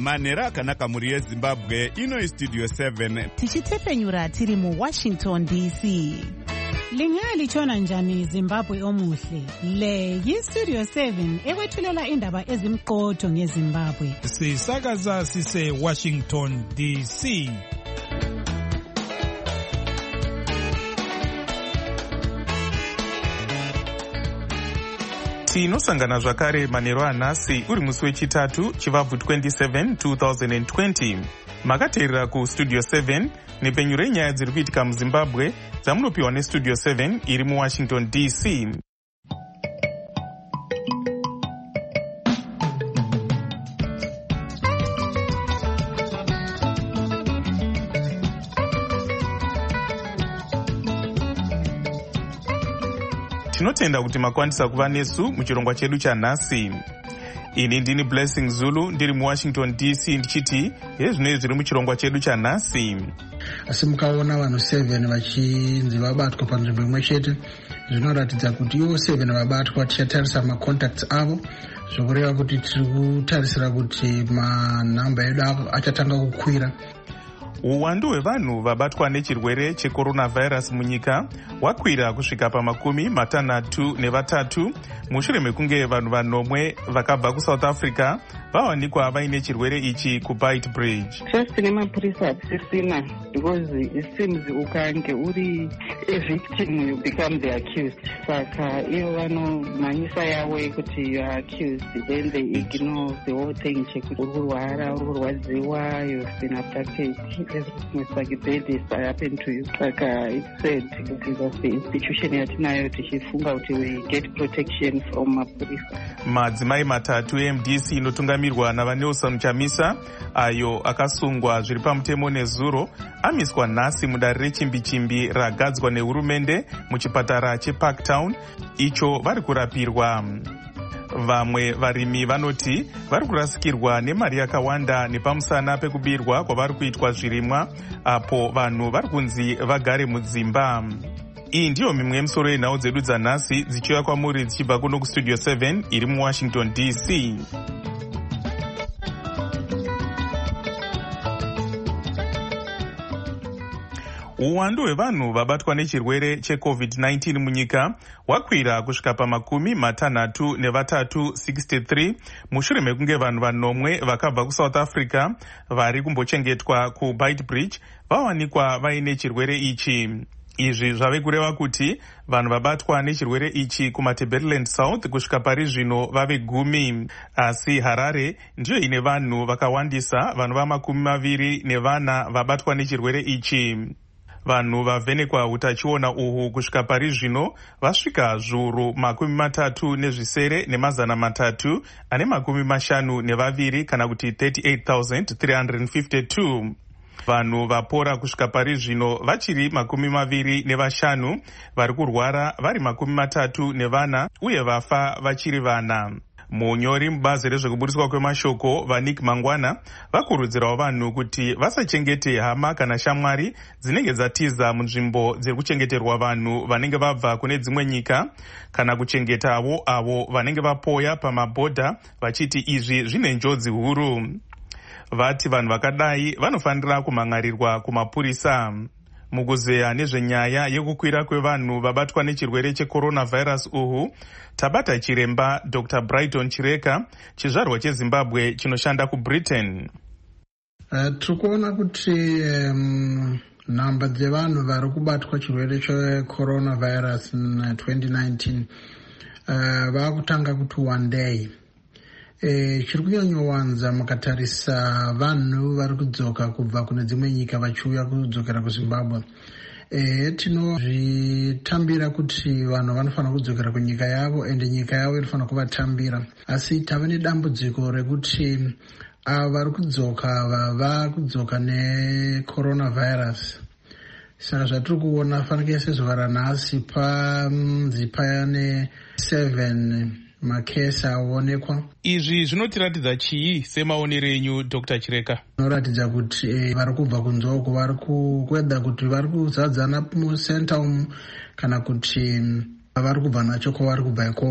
manhero akanaka mhuri yezimbabwe. Ino istudio 7 tichitefenyura tiri muWashington DC. Lingalitshona njani Zimbabwe omuhle? Le yistudio 7 ekwethulela indaba ezimqotho ngeZimbabwe. Sisakaza sise Washington DC. Tinosangana zvakare manhero anhasi uri musi wechitatu chivabvu 27 2020. Makateerera kustudio 7 nepenyu renyaya dziri kuitika muZimbabwe dzamunopiwa nestudio 7 iri muWashington DC. Tinotenda kuti makwanisa kuva nesu muchirongwa chedu chanhasi. Ini ndini Blessing Zulu ndiri muWashington DC ndichiti hezvinoi zviri muchirongwa chedu chanhasi. Asi mukaona vanhu 7 vachinzi vabatwa panzvimbo imwe chete, zvinoratidza kuti ivo 7 vabatwa tichatarisa macontacts avo, zvokureva kuti tiri kutarisira kuti manhamba edu achatanga kukwira. Uwandu hwevanhu vabatwa nechirwere checoronavirus munyika hwakwira kusvika pa63 mushure mekunge vanhu vanomwe vakabva kuSouth Africa vawanikwa vaine chirwere ichi kuBeitbridge. First nemapurisa hatisisina, because it seems ukange uri a victim you become the accused. Saka ivo vanomhanyisa yavo yekuti you are accused, then they ignore the whole thing chekuti uri kurwara, uri kurwadziwa, you've been abducted. Everything is like a bad is happened to you. Saka it's sad because that's the institution yatinayo tichifunga kuti we get protection from mapurisa. Madzimai matatu MDC inotungamirwa naVanelson Chamisa ayo akasungwa zviri pamutemo nezuro amiswa nhasi mudare rechimbichimbi ragadzwa nehurumende muchipatara cheParktown icho vari kurapirwa. Vamwe varimi vanoti vari kurasikirwa nemari yakawanda nepamusana pekubirwa kwavari kuitwa zvirimwa apo vanhu vari kunzi vagare mudzimba. Iyi ndiyo mimwe yemisoro yenhau dzedu dzanhasi dzichiuya kwamuri dzichibva kuno kustudio 7 iri muWashington DC. Uwandu hwevanhu vabatwa nechirwere cheCovid-19 munyika hwakwira kusvika pa63 mushure mekunge vanhu vanomwe vakabva kuSouth Africa vari kumbochengetwa kuBeitbridge vawanikwa vaine chirwere ichi. Izvi zvave kureva kuti vanhu vabatwa nechirwere ichi kumaTebeleland South kusvika pari zvino vave 10, asi Harare ndiyo ine vanhu vakawandisa, vanhu va24 vabatwa nechirwere ichi. Vanhu vavhenekwa utachiona uhu kusvika pari zvino vasvika zviuru 33,352 kana kuti 38,352. Vanhu vapora kusvika pari zvino vachiri 25 vari kurwara vari 34 uye vafa vachiri vana. Munyori mubazi rezvekuburiswa kwemashoko vaNick Mangwana vakurudzirawo vanhu kuti vasachengete hama kana shamwari dzinenge dzatiza munzvimbo dziri kuchengeterwa vanhu vanenge vabva kune dzimwe nyika kana kuchengetawo avo vanenge vapoya pamabhodha vachiti izvi zvine njodzi huru. Vati vanhu vakadai vanofanira kumhangarirwa kumapurisa. Mukuzeya nezvenyaya yekukwira kwevanhu vabatwa nechirwere checoronavirus uhu tabata chiremba Dr. Brighton Chireka chizvarwa cheZimbabwe chinoshanda kuBritain. Tiri kuona kuti nhamba dzevanhu vari kubatwa chirwere checoronavirus 2019 vakutanga kuti one day. Chiri kunyanyowanza mukatarisa vanhu vari kudzoka kubva kune dzimwe nyika vachiuya kudzokera kuZimbabwe. Tinozvitambira kuti vanhu vanofanira kudzokera kunyika yavo ende nyika yavo inofanira kuvatambira, asi tave nedambudziko rekuti ava vari kudzoka vakudzoka necoronavirus. Saka zvatiri kuona fanike sezuva ranhasi panzi pane 7 makesi aonekwa. Izvi zvinotiratidza chii semaonero enyu Dr. Chireka? Zvinoratidza kuti vari kubva kunzoko vari kukwedha kuti vari kuzadzana musenta umu kana kuti vari kubva nacho kwavari kubva ikoko.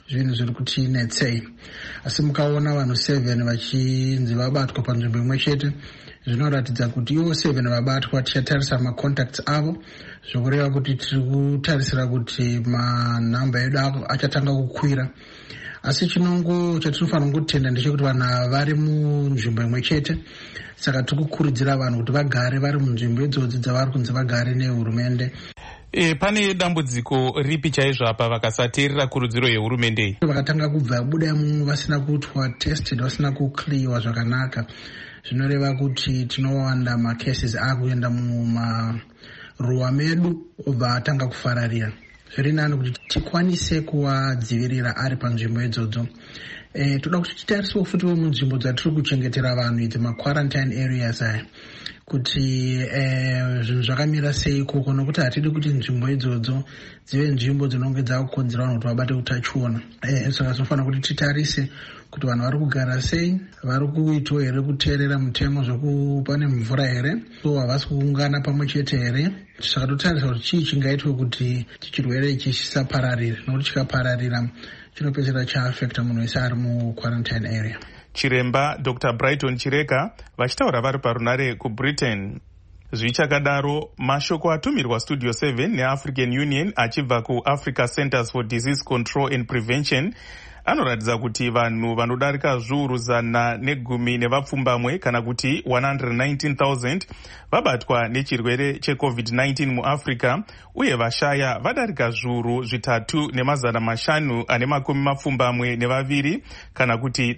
zvinhu zviri kutinetsei. Asi mukaona vanhu 7 vachinzi vabatwa panzvimbo imwe chete, zvinoratidza kuti ivo 7 vabatwa tichatarisa macontacts avo, zvokureva kuti tiri kutarisira kuti manhamba edu achatanga kukwira. Asi chinongo chatinofanira kutenda ndechekuti vanhu vari munzvimbo imwe chete, saka tiri kukurudzira vanhu kuti vagare vari munzvimbo idzodzi dzavari kunzi vagare nehurumende. Pane dambudziko ripi chaizvo apa vakasateerera kurudziro yehurumende? Vakatanga kubva buda vasina kuitwa tested, vasina kukliwa zvakanaka, zvinoreva kuti tinowanda macases akuenda mumaruwa medu obva atanga kufararira. Zviri nani kuti tikwanise kuvadzivirira ari panzvimbo idzodzo. Toda kuti titarisewo futi munzvimbo dzatiri kuchengetera vanhu idzi quarantine areas aya, kuti zvinhu zvakamira sei ikoko, nokuti hatidi kuti nzvimbo idzodzo dzive nzvimbo dzinonge dzakukonzera vanhu kuti vabate utachiona. Saka tinofanira kuti titarise kuti vanhu vari kugara sei, vari kuitawo here kuteerera mutemo zvekupane mvura here, so havasi kuungana pamwe chete here. Saka totarisa kuti chii chingaitwe kuti chirwere ichi chisapararire, nokuti chikapararira chinopedzera chaafekta munhu wese ari muquarantine area. Chiremba Dr. Brighton Chireka vachitaura vari parunare kuBritain. Zvichakadaro, mashoko atumirwa Studio 7 neAfrican Union achibva kuAfrica Centers for Disease Control and Prevention anoratidza kuti vanhu vanodarika zviuru 110 nevapfumbamwe kana kuti 119,000 vabatwa nechirwere cheCovid-19 muAfrica, uye vashaya vadarika zviuru 3,572 kana kuti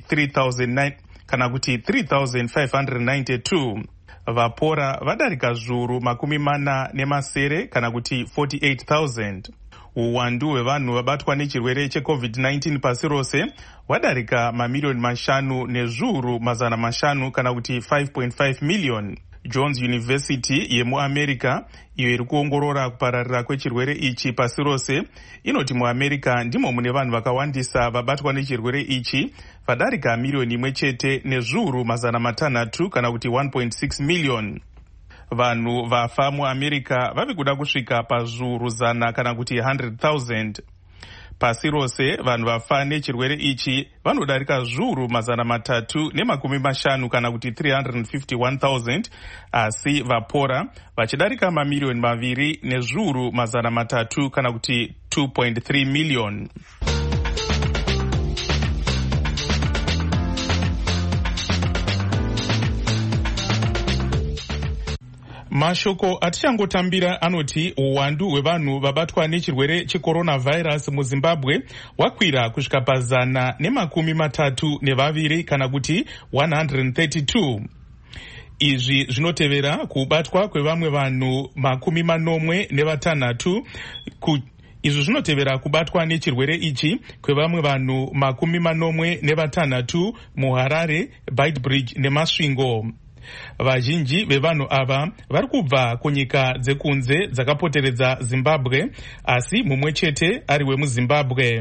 3,592. Vapora vadarika zviuru 40 kana kuti 48,000. Uwandu hwevanhu vabatwa nechirwere cheCovid-19 pasi rose hwadarika mamiliyoni 5 nezviuru 500 kana kuti 5.5 miliyoni. Johns University yemuAmerica, iyo iri kuongorora kupararira kwechirwere ichi pasi rose, inoti muAmerica ndimo mune vanhu vakawandisa vabatwa nechirwere ichi, vadarika miliyoni 1 chete nezviuru 600 kana kuti 1.6 miliyoni. Vanhu vafa muAmerica vave kuda kusvika pazviuru 100 kana kuti 100,000. Pasi rose vanhu vafa nechirwere ichi vanodarika zviuru 350 kana kuti 351,000, asi vapora vachidarika mamiliyoni 2 nezviuru 300 kana kuti 2.3 miliyoni. Mashoko atichangotambira anoti uwandu hwevanhu vabatwa nechirwere checoronavirus muZimbabwe wakwira kusvika pa132 kana kuti 132. Izvi zvinotevera kubatwa kwevamwe vanhu 46. Izvi zvinotevera kubatwa nechirwere ichi kwevamwe vanhu 46 muHarare, Beitbridge neMasvingo. Vazhinji vevanhu ava vari kubva kunyika dzekunze dzakapoteredza Zimbabwe, asi mumwe chete ari wemuZimbabwe.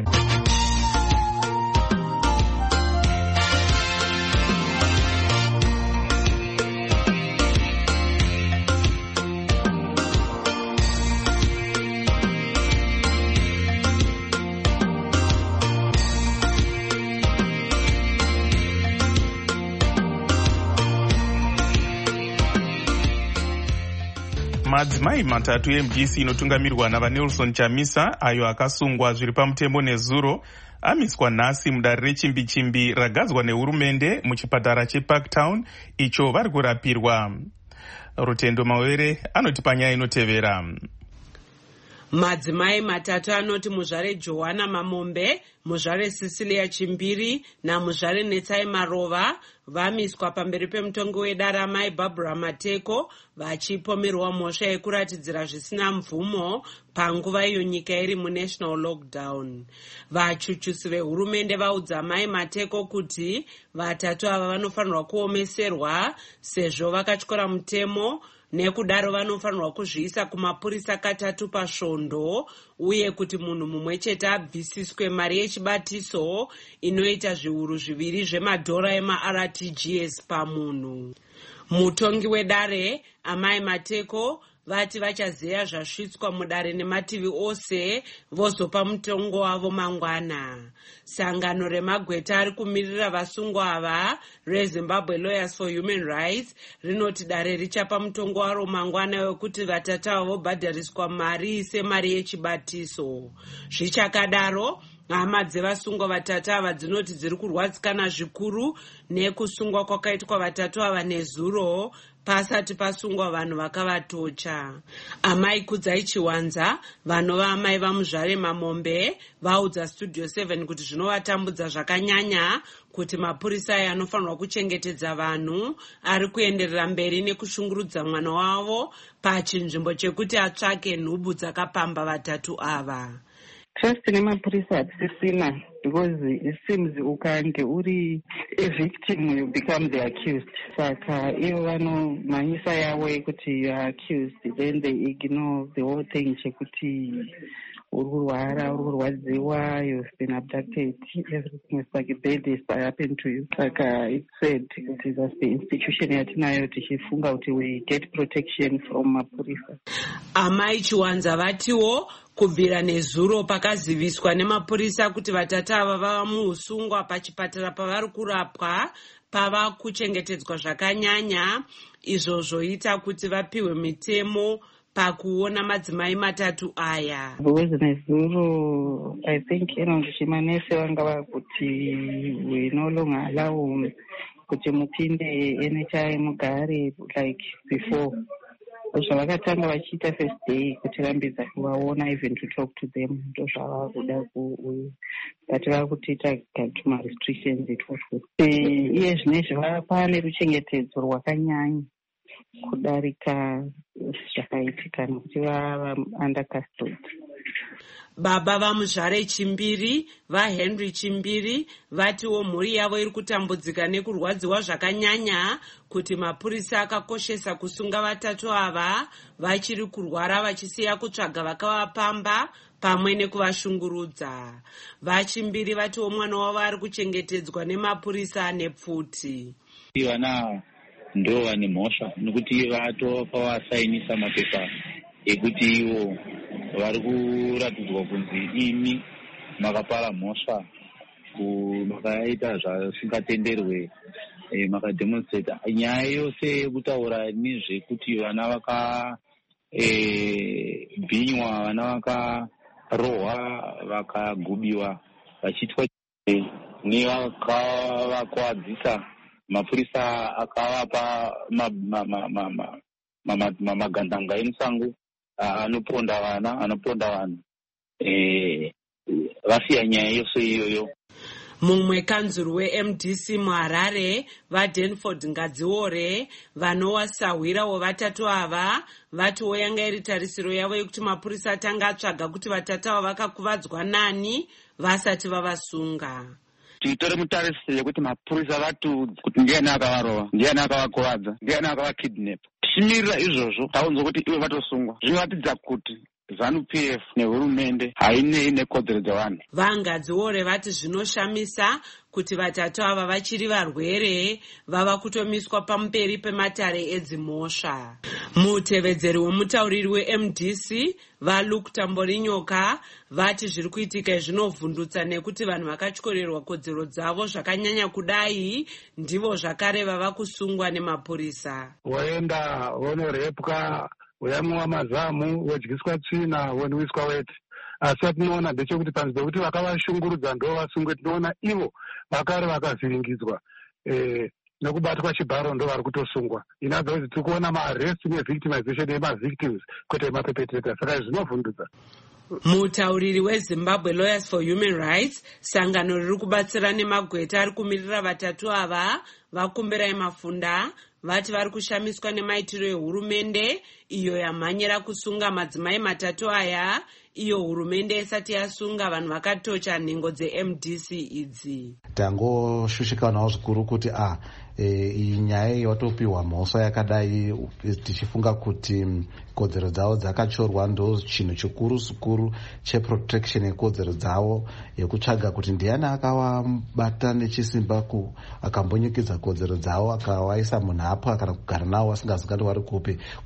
Madzimai matatu eMDC inotungamirwa navaNelson Chamisa, ayo akasungwa zviri pamutemo nezuro, amiswa nhasi mudare rechimbichimbi ragadzwa nehurumende muchipatara cheParktown icho vari kurapirwa. Rutendo Mawere anoti panyaya inotevera. Madzimai matatu anoti muzvare Johanna Mamombe, muzvare Cecilia Chimbiri namuzvare Netsai Marova vamiswa pamberi pemutongi wedare amai Barbara Mateko vachipomerwa mhosva yekuratidzira zvisina mvumo panguva iyo nyika iri munational lockdown. Vachuchusi vehurumende vaudza amai Mateko kuti vatatu ava vanofanirwa kuomeserwa sezvo vakatyora mutemo, nekudaro vanofanirwa kuzviisa kumapurisa katatu pasvondo, uye kuti munhu mumwe chete abvisiswe mari yechibatiso inoita zviuru 2 zvemadhora emaRTGS pamunhu. Mutongi wedare amai Mateko vati vachazeya zvasvitswa mudare nemativi ose vozopa mutongo wavo mangwana. Sangano remagweta ari kumirira vasungwa ava reZimbabwe Lawyers for Human Rights rinoti dare richapa mutongo waro mangwana wekuti vatata vobhadhariswa mari semari yechibatiso. Zvichakadaro, hama dzevasungwa vatatu ava dzinoti dziri kurwadzikana zvikuru nekusungwa kwakaitwa vatatu ava nezuro pasati pasungwa vanhu vakavatocha. Amai Kudzai Chiwanza, vanova amai vaMuzvare Mamombe, vaudza Studio 7 kuti zvinovatambudza zvakanyanya kuti mapurisa aya anofanirwa kuchengetedza vanhu ari kuenderera mberi nekushungurudza mwana wavo pachinzvimbo chekuti atsvake nhubu dzakapamba vatatu ava. Trust nemapurisa hatisisina, because it seems ukange uri a victim you become the accused. Saka ivo vanomhanyisa yavo yekuti you are accused, then they ignore the whole thing chekuti uri kurwara, uri kurwadziwa, you've been abducted, everything is like a bad is happened to you. Saka it's sad kuti that's the institution yatinayo tichifunga kuti we get protection from mapurisa. Amai Chiwanza vatiwo kubvira nezuro pakaziviswa nemapurisa kuti vatatu ava vava muusungwa pachipatara pavari kurapwa pava kuchengetedzwa zvakanyanya, izvo zvoita kuti vapiwe mitemo pakuona madzimai matatu aya. Because nezuro I think chimanese vanga vakuti we no longer allow kuti mupinde anytime mugare like before. Zvavakatanga vachiita first day kuti vambidza kuvaona, even to talk to them, ndozvava kuda but vakutiita gatuma restrictions itozvo. Iye zvinezvi pane ruchengetedzo rwakanyanya kudarika zvakaitika nekuti vava under custody. Baba vaMuzvare Chimbiri, vaHenry Chimbiri, vatiwo mhuri yavo iri kutambudzika nekurwadziwa zvakanyanya kuti mapurisa akakoshesa kusunga vatatu ava vachiri kurwara vachisiya kutsvaga vakavapamba pamwe nekuvashungurudza. VaChimbiri vatiwo mwana wavo ari kuchengetedzwa nemapurisa nepfuti. Vana ndo vane mhosva nekuti vatopavasainisa mapepa ekuti ivo vari kuratidzwa kunzi imi makapara mhosva, makaita zvasingatenderwe, makademonstrate. Nyaya yose yekutaura nezvekuti vana vakabhinywa, vana vakarohwa, vakagubiwa, vachiitwa nevakavakwadzisa, mapurisa akavapa magandanga emusango anoponda vana, anoponda vanhu. Vasiya nyaya yose iyoyo. Mumwe kanzuru weMDC muHarare, vaDanford Ngadziore, vanosahwirawo vatatu ava, vatiwo yanga iri tarisiro yavo yekuti mapurisa atanga atsvaga kuti vatatu ava vakakuvadzwa nani vasati vavasunga. Titore mutarisiro yekuti mapurisa vatiudze kuti ndiani akavarova, ndiani akavakuvadza, ndiani akavakidnapa. Tichimirira izvozvo taunzwa kuti ivo vatosungwa, zvinoratidza kuti ZANU-PF nehurumende hainei nekodzero dzevanhu. VaNgadziore vati zvinoshamisa kuti vatatu ava vachiri varwere vava kutomiswa pamberi pematare edzimhosva. Mutevedzeri wemutauriri weMDC vaLuke Tamborinyoka vati zviri kuitika zvinovhundutsa nekuti vanhu vakatyorerwa kodzero dzavo zvakanyanya kudai ndivo zvakare vava kusungwa nemapurisa. Waenda wonorepwa, uyamwa mazamu, wodyiswa tsvina, woniswa weti. Asi atinoona ndechekuti panzvimbo kuti vakavashungurudza ndo vasungwe, tinoona ivo vakare vakavhiringidzwa nekubatwa chibharo ndo vari kutosungwa. Inabva kuti tiri kuona maarrest nevictimization yemavictims kwete maperpetrator, saka zvinovhundutsa. Mutauriri weZimbabwe Lawyers for Human Rights, sangano riri kubatsira nemagweta ari kumirira vatatu ava, Vakumbirai Mafunda, vati vari kushamiswa nemaitiro ehurumende iyo yamhanyira kusunga madzimai matatu aya, iyo hurumende isati yasunga vanhu vakatocha nhengo dzeMDC idzi. Tangoshushikanawo zvikuru kuti iyi nyaya yatopiwa mhosva yakadai, tichifunga kuti kodzero dzavo dzakachorwa, ndo chinhu chikuru zvikuru cheprotection yekodzero dzavo, yekutsvaga kuti ndiani akavabata nechisimba akambonyikidza kodzero dzavo, akavaisa munhapwa kana kugara navo vasingazivi vari kupi,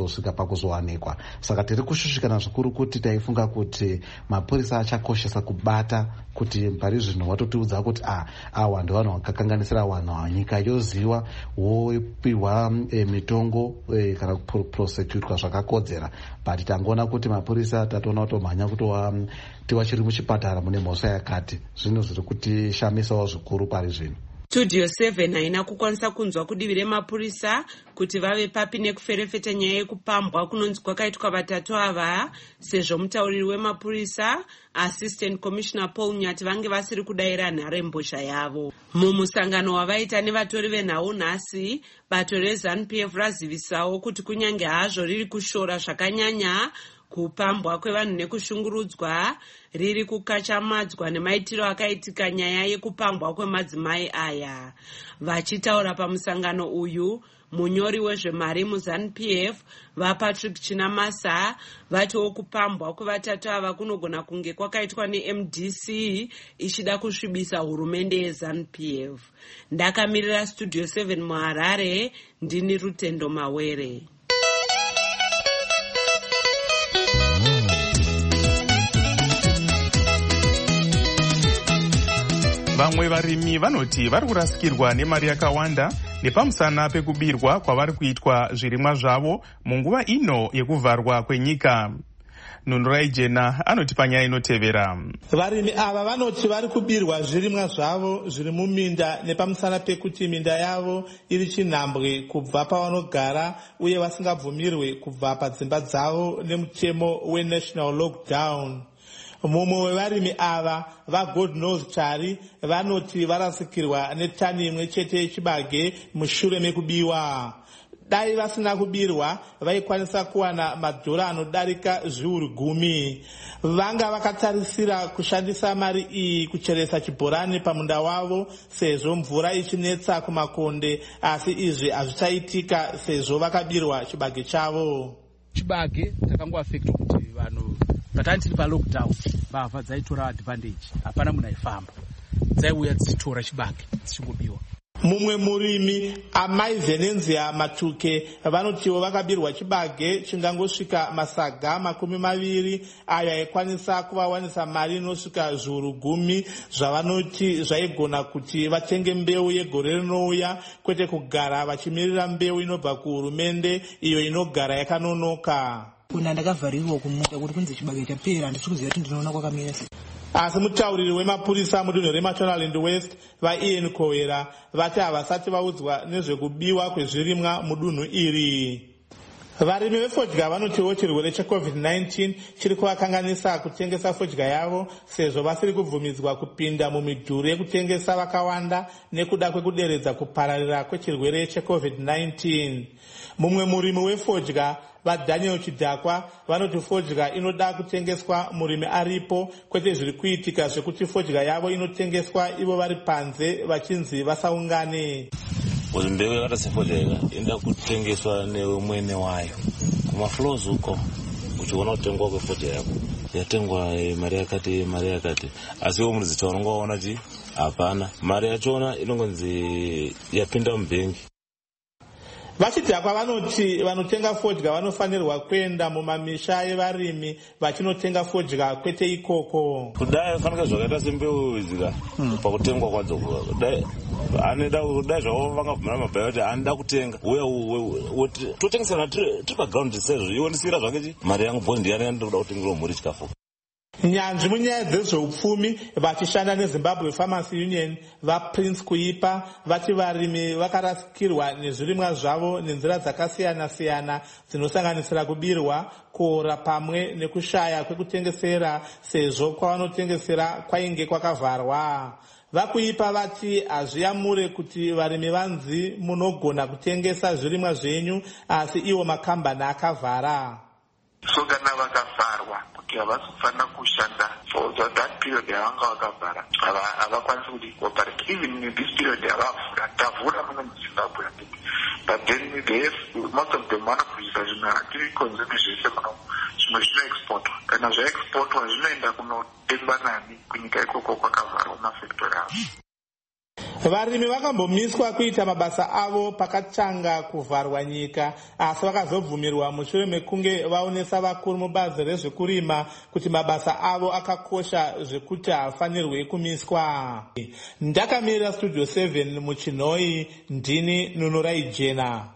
kuzosvika pakuzowanikwa. Saka tiri kushushikana zvikuru kuti taifunga kuti mapurisa achakoshesa kubata kuti pari zvino watotiudza kuti awa ndivanhu vakakanganisira vanhu nyika yoziva wopiwa mitongo kana kuprosecutwa zvakakodzera, but tangoona kuti mapurisa tatoona kutomhanya kuti tiwachiri muchipatara mune mhosva yakati. Zvinhu zviri kutishamisawo zvikuru pari zvino. Studio 7 haina kukwanisa kunzwa kudivi remapurisa kuti vave papi nekuferefeta nyaya yekupambwa kunonzi kwakaitwa vatatu ava, sezvo mutauriri wemapurisa Assistant Commissioner Paul Nyati vange vasiri kudayira nharembozha yavo. Mumusangano wavaita nevatori venhau nhasi, bato reZANU-PF razivisawo kuti kunyange hazvo riri kushora zvakanyanya kupambwa kwevanhu nekushungurudzwa, riri kukachamadzwa nemaitiro akaitika nyaya yekupambwa kwemadzimai aya. Vachitaura pamusangano uyu, munyori wezvemari muZANU-PF vaPatrick Chinamasa vatiwo kupambwa kwevatatu ava kunogona kunge kwakaitwa neMDC ichida kusvibisa hurumende yeZANU-PF. Ndakamirira Studio 7 muHarare, ndini Rutendo Mawere. Vamwe varimi vanoti vari kurasikirwa nemari yakawanda nepamusana pekubirwa kwavari kuitwa zvirimwa zvavo munguva ino yekuvharwa kwenyika. Nunurai Jena anoti panyaya inotevera. Varimi ava vanoti vari kubirwa zvirimwa zvavo zviri muminda nepamusana pekuti minda yavo iri chinhambwe kubva pavanogara uye vasingabvumirwe kubva padzimba dzavo nemutemo weNational Lockdown. Mumwe wevarimi ava vaGod Knows Chari vanoti varasikirwa netani imwe chete yechibage mushure mekubiwa. Dai vasina kubirwa vaikwanisa kuwana madhora anodarika zviuru 10. Vanga vakatarisira kushandisa mari iyi kucheresa chibhorani pamunda wavo sezvo mvura ichinetsa kumakonde, asi izvi hazvichaitika sezvo vakabirwa chibage chavo. Chibage takangoafekta kuti vanhu patani tiri palockdown mbavha dzaitora advantage, hapana munhu aifamba, dzaiuya dzichitora chibage dzichingobiwa. Mumwe murimi Amai Venenzia Matuke vanotiwo vakabirwa chibage chingangosvika masaga 20 ayo aikwanisa kuvawanisa mari inosvika zviuru 10 zvavanoti zvaigona kuti vatenge mbeu yegore rinouya, kwete kugara vachimirira mbeu inobva kuhurumende iyo inogara yakanonoka. Kuna ndakavharirwa kumuta kuti kunze chibage chapera, handisi kuziva kuti ndinoona kwakamira sei. Asi mutauriri wemapurisa mudunhu reMashonaland West vaIan Kowera vati havasati vaudzwa nezvekubiwa kwezvirimwa mudunhu iri. Varimi vefodya vanotiwo chirwere cheCovid-19 chiri kuvakanganisa kutengesa fodya yavo sezvo vasiri kubvumidzwa kupinda mumidhuri yekutengesa vakawanda nekuda kwekuderedza kupararira kwechirwere cheCovid-19. Mumwe murimi wefodya vaDaniel Chidhakwa vanoti fodya inoda kutengeswa murimi aripo, kwete zviri kuitika zvekuti fodya yavo inotengeswa ivo vari panze vachinzi vasaungane. Mbeu yakatosefodya inoda kutengeswa neumwene wayo kumafloors uko, uchiona kutengwa kwefodya yako yatengwa mari yakati, asi iwo murizita unongoona kuti hapana mari yachona inongonzi yapinda mubhengi. Vachidhakwa vanoti vanotenga fodya vanofanirwa kuenda mumamisha yevarimi vachinotenga fodya, kwete ikoko. Kudai fanika zvakaita sembeu idzika pakutengwa kwadzo, kudai zvavo vangabvumira mabhayo kuti anoda kutenga uye totengesana tiri paground sezvo ionisira zvake mari yangu bhondi yana ndoda kutengera mhuri chikafu. Nyanzvi munyaya dzezveupfumi vachishanda neZimbabwe Farmers Union vaPrince Kuipa vati varimi vakarasikirwa nezvirimwa zvavo nenzira dzakasiyana-siyana dzinosanganisira kubirwa, kuora pamwe nekushaya kwekutengesera sezvo kwavanotengesera kwainge kwakavharwa. VaKuipa vati hazviyamure kuti varimi vanzi munogona kutengesa zvirimwa zvenyu asi iwo makambani akavhara. So kana vakavharwa kuti havasi kufanira kushanda for that period yavanga vakavhara, havakwanisi kuti cooperate. Even in this period yavavhura, tavhura muno muZimbabwe, but then most of them vanobvisa zvimwe hatiri konzumi zvese muno, zvimwe zvinoexportwa. Kana zvaexportwa zvinoenda kunotengwa nani kunyika ikoko kwakavharwa mafactory avo. Varimi vakambomiswa kuita mabasa avo pakatanga kuvharwa nyika, asi vakazobvumirwa mushure mekunge vaonesa vakuru mubazi rezvekurima kuti mabasa avo akakosha zvekuti haafanirwe kumiswa. Ndakamirira Studio 7 muChinoi, ndini Nunurai Jena.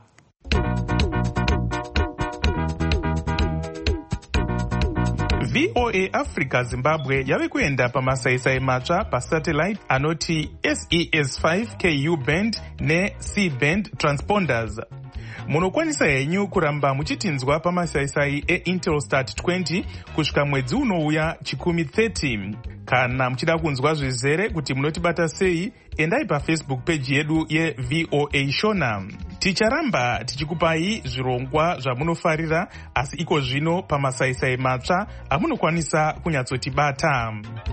VOA Africa Zimbabwe yave kuenda pamasaisai matsva pasatellite anoti SES5 KU band neC band transponders. Munokwanisa henyu kuramba muchitinzwa pamasaisai eIntelsat 20 kusvika mwedzi unouya chikumi 30. Kana muchida kunzwa zvizere kuti munotibata sei, endai paFacebook page yedu yeVOA Shona. Ticharamba tichikupai zvirongwa zvamunofarira, asi iko zvino pamasaisai matsva amunokwanisa kunyatsotibata.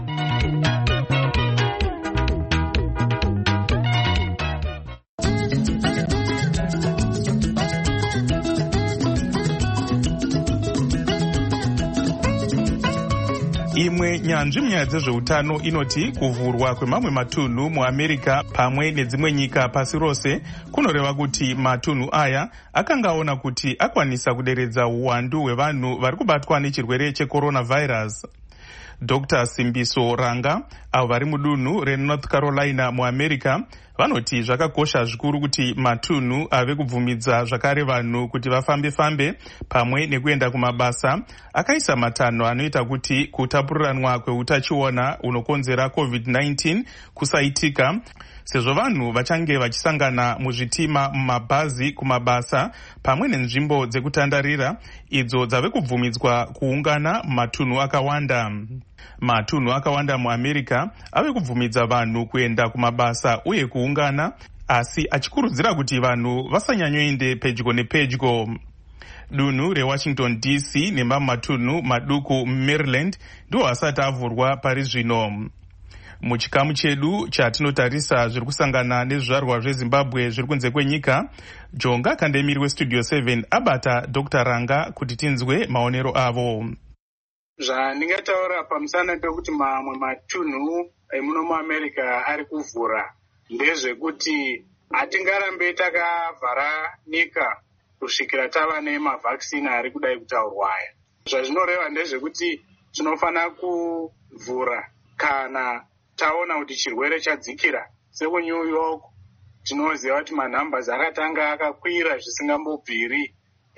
Imwe nyanzvi munyaya dzezveutano inoti kuvhurwa kwemamwe matunhu muAmerica pamwe nedzimwe nyika pasi rose kunoreva kuti matunhu aya akangaona kuti akwanisa kuderedza uwandu hwevanhu vari kubatwa nechirwere checoronavirus. Dr. Simbiso Ranga, avo vari mudunhu reNorth Carolina muAmerica, vanoti zvakakosha zvikuru kuti matunhu ave kubvumidza zvakare vanhu kuti vafambe-fambe pamwe nekuenda kumabasa, akaisa matanho anoita kuti kutapuriranwa kweutachiona unokonzera COVID-19 kusaitika, sezvo vanhu vachange vachisangana muzvitima, mumabhazi, kumabasa pamwe nenzvimbo dzekutandarira idzo dzave kubvumidzwa kuungana mumatunhu akawanda. Matunhu akawanda muAmerica ave kubvumidza vanhu kuenda kumabasa uye kuungana, asi achikurudzira kuti vanhu vasanyanyoende pedyo nepedyo. Dunhu reWashington DC nemamwe matunhu maduku muMaryland ndiwo asati avhurwa pari zvino. Muchikamu chedu chatinotarisa zviri kusangana nezvizvarwa zveZimbabwe zviri kunze kwenyika, Jonga Kandemiri weStudio 7 abata Dr. Ranga kuti tinzwe maonero avo. Zvandingataura pamusana pekuti mamwe matunhu emuno muAmerica ari kuvhura ndezvekuti hatingarambe takavhara nyika kusvikira tava nemavhakisini ari kudai kutaurwa aya. Zvazvinoreva ndezvekuti tinofanira kuvhura kana taona kuti chirwere chadzikira. SekuNew York tinoziva kuti manhambers akatanga akakwira zvisingambobviri,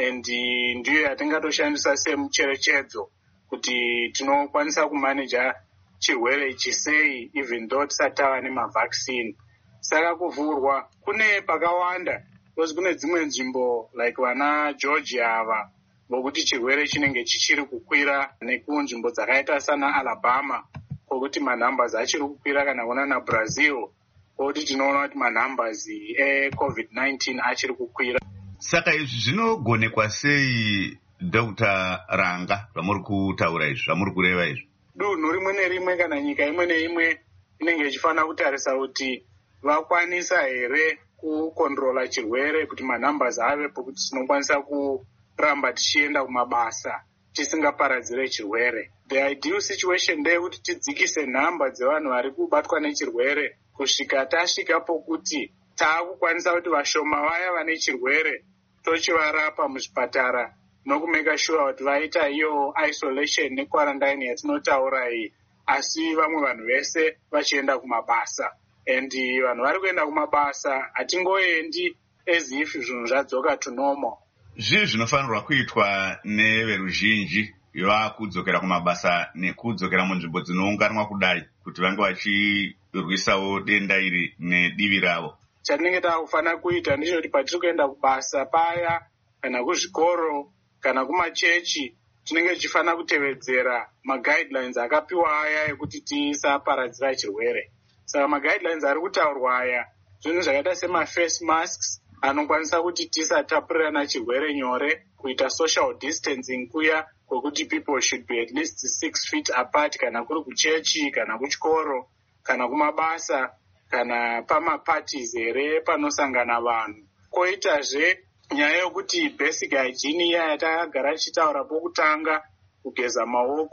ndiyo yatingatoshandisa semucherechedzo kuti tinokwanisa kumaneja chirwere ichi sei even though tisati tava nemavhakisini. Saka kuvhurwa kune pakawanda, because kune dzimwe nzvimbo like vana Georgia ava vokuti chirwere chinenge chichiri kukwira, nekunzvimbo dzakaita sana Alabama kokuti manhambers achiri kukwira, kana kuona naBrazil kokuti tinoona kuti manhambers eCovid-19 achiri kukwira. Saka izvi zvinogonekwa sei, Dr. Ranga, zvamuri kutaura izvi, zvamuri kureva izvi? Dunhu rimwe nerimwe kana nyika imwe neimwe inenge ichifanira kutarisa kuti vakwanisa here kukontrola chirwere kuti manhambers ave pokuti tinokwanisa kuramba tichienda kumabasa tisingaparadzire chirwere. The ideal situation ndeyekuti tidzikise nhamba dzevanhu vari kubatwa nechirwere kusvika tasvika pokuti taakukwanisa kuti vashoma vaya vane chirwere tochivarapa muzvipatara nokumeka sure kuti vaita iyo isolation nequarantine yatinotaura iyi, asi vamwe vanhu vese vachienda kumabasa. And vanhu vari kuenda kumabasa hatingoendi as if zvinhu zvadzoka to normal. Zvii zvinofanirwa kuitwa neveruzhinji vakudzokera kumabasa nekudzokera munzvimbo dzinounganwa kudai kuti vange vachirwisawo denda iri nedivi ravo? Chatinenge taakufanira kuita ndechekuti patiri kuenda kubasa paya, kana kuzvikoro, kana kumachechi, tinenge tichifanira kutevedzera maguidelines akapiwa aya ekuti tisaparadzira chirwere. Saka maguidelines ari kutaurwa aya zvinhu zvakaita semaface masks anokwanisa kuti tisatapurirana chirwere nyore, kuita social distancing kuya kwekuti people should be at least 6 feet apart, kana kuri kuchechi, kana kuchikoro, kana kumabasa, kana pamaparties here panosangana vanhu. Koitazve nyaya yokuti basic hygiene iya yatakagara tichitaura pokutanga, kugeza maoko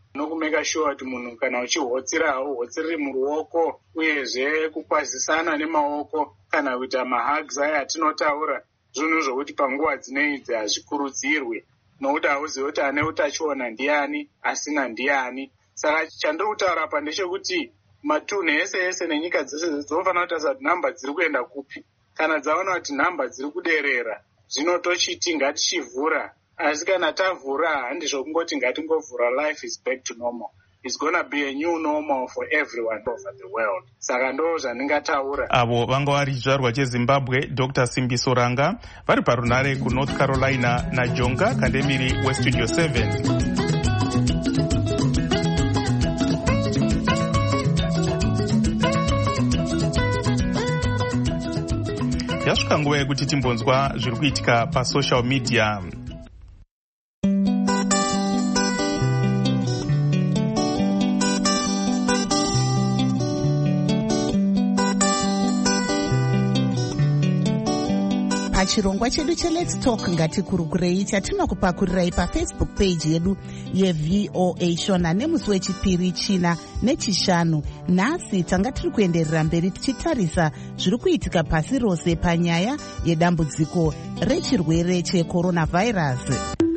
nokumeka sure kuti munhu kana uchihotsirawo hotsiriri muruoko, uyezve kukwazisana nemaoko kana kuita mahugs aya atinotaura, zvinhu zvokuti panguva dzinoidzi hazvikurudzirwe, nokuti hauzivi kuti ane utachiona ndiani asina ndiani. Saka chandiri kutaura apa ndechekuti matunhu ese nenyika dzese dzinofanira kutarisa kuti nhamba dziri kuenda kupi. Kana dzaona kuti nhamba dziri kuderera, zvinotochiti ngatichivhura. Asi kana tavhura handizvo kungoti ngatingovhura, life is back to normal. It's gonna be a new normal for everyone over the world. Saka ndo zvandingataura. Avo vanga vari chizvarwa cheZimbabwe, Dr. Simbiso Ranga, vari parunare kuNorth Carolina naJonga Kandemiri weStudio 7. Yasvika nguva yekuti timbonzwa zviri kuitika pasocial media. Pachirongwa chedu cheLet's Talk ngatikurukurei chatinokupakurirai paFacebook page yedu yeVOA Shona nemusi wechipiri, china nechishanu. Nhasi tanga tiri kuenderera mberi tichitarisa zviri kuitika pasi rose panyaya yedambudziko rechirwere cheCoronavirus.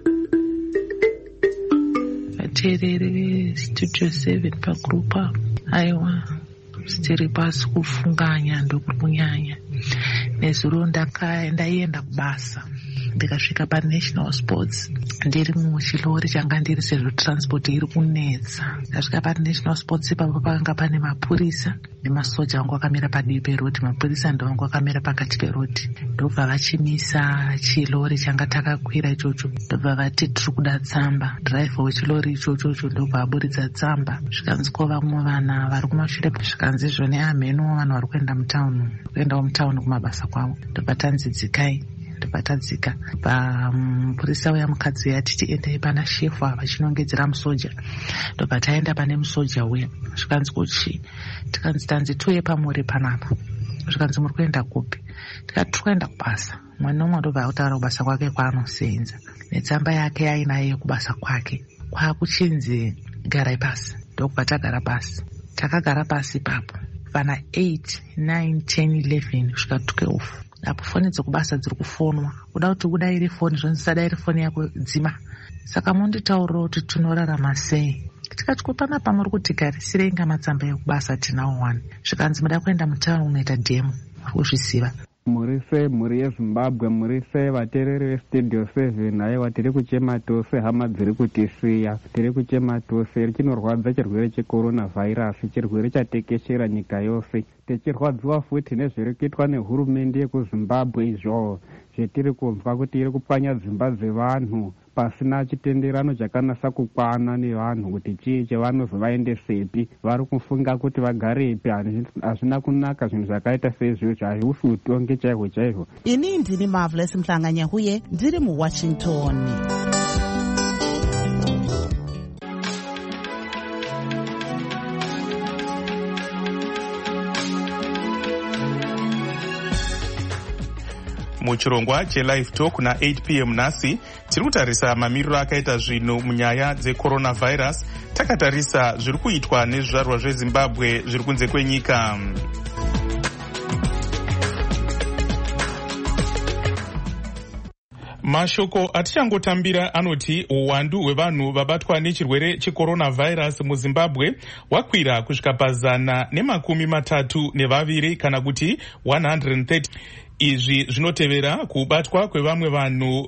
Vateereri veStudio 7 pagrupa, aiwa tiri pasi kufunganya ndokuri kunyanya. Nezuro ndaienda kubasa, ndikasvika paNational Sports ndiri muchilori changa ndiri sezvo transport iri kunetsa. Ndasvika paNational Sports ipapo pakanga pane mapurisa nemasoja vangu vakamira padivi perodi, mapurisa ndo vangu vakamira pakati perodi. Ndobva vachimisa chilori changa takakwira ichocho, ndobva vati tiri kuda tsamba. Dhiraivha wechilori ichocho ndobva aburitsa tsamba. Zvikanzi ko vamwe vana vari kumashure, zvikanzi izvo neamheno vanhu vari kuenda mutauni kumabasa kwavo. Ndobva tanzi dzikai, ndobva tadzika. Mupurisa uya mukadzi uya titi endai pana shefu ava chinongedzera musoja. Ndobva taenda pane musoja uya. Zvikanzi kuchi, tikanzi tanzi tuye pamuri panapa. Zvikanzi muri kuenda kupi? Tikati tiri kuenda kubasa. Mwana nomwe ndobva akutaura kubasa kwake kwaanosenza netsamba yake ainayo yekubasa kwake. Kwakuchinzi garai pasi. Ndokubva tagara pasi. Takagara pasi ipapo pana 8, 9, 10, 11 kusvika 12. Apo foni dzokubasa dziri kufonwa. Kuda kuti udaire foni zvonzi daire foni yako dzima. Saka monditaurira kuti tinorarama sei. Tikati panapa muri kuti garisirei ngamatsamba ekubasa tinawo 1. Zvikanzi muda kuenda mutauni unoita demo. Kuzviziva. Murise mhuri yeZimbabwe, murise vateereri veStudio 7. Aiwa tiri kuchema tose, hama dziri kutisiya, tiri kuchema tose. Chinorwadza chirwere cheCoronavirus, chirwere chatekeshera nyika yose. Tichirwadziwa futi nezviri kuitwa nehurumende yekuZimbabwe, izvo zvetiri kunzwa kuti iri kupwanya dzimba dzevanhu pasina chitenderano chakanasa kukwana nevanhu kuti chii chavanozi vaendesepi. Vari kufunga kuti vagarepi. Hazvina kunaka zvinhu zvakaita seizvozvo, hazviusi utongi chaihwo chaihwo. Ini ndini Marvelous Mhlanganyahuye, ndiri muWashington. Muchirongwa cheLive Talk na8 p.m. nhasi tiri kutarisa mamiriro akaita zvinhu munyaya dzeCoronavirus. Takatarisa zviri kuitwa nezvizvarwa zveZimbabwe zviri kunze kwenyika. Mashoko atichangotambira anoti uwandu hwevanhu vabatwa nechirwere cheCoronavirus muZimbabwe wakwira kusvika pa132 kana kuti 130. Izvi zvinotevera kubatwa kwevamwe vanhu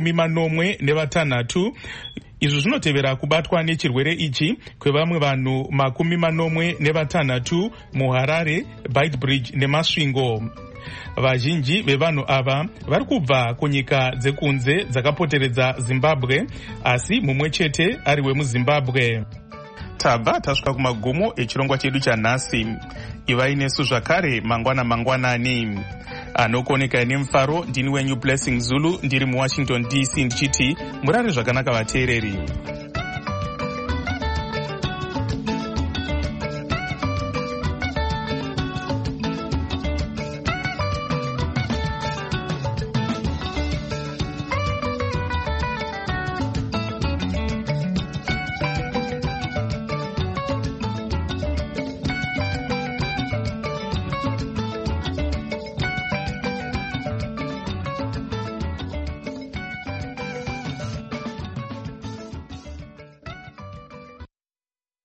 46. Izvi zvinotevera kubatwa nechirwere ichi kwevamwe vanhu 46 muHarare, Beitbridge neMasvingo. Vazhinji vevanhu ava vari kubva kunyika dzekunze dzakapoteredza Zimbabwe, asi mumwe chete ari wemuZimbabwe. Tabva tasvika kumagumo echirongwa chedu chanhasi. Ivai nesu zvakare mangwanani. Anokoneka nemufaro, ndini wenyu Blessing Zulu, ndiri muWashington DC ndichiti murare zvakanaka vateereri.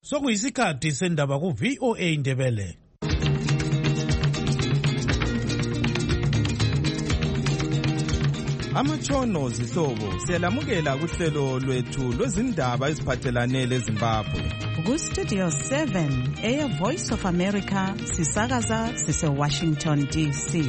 sokuyisikhathi sendaba ku-VOA Ndebele. Amatshono zihlobo siyalamukela kuhlelo lwethu lwezindaba eziphathelane leZimbabwe. Ku-Studio 7 Air Voice of America sisakaza sise-Washington DC.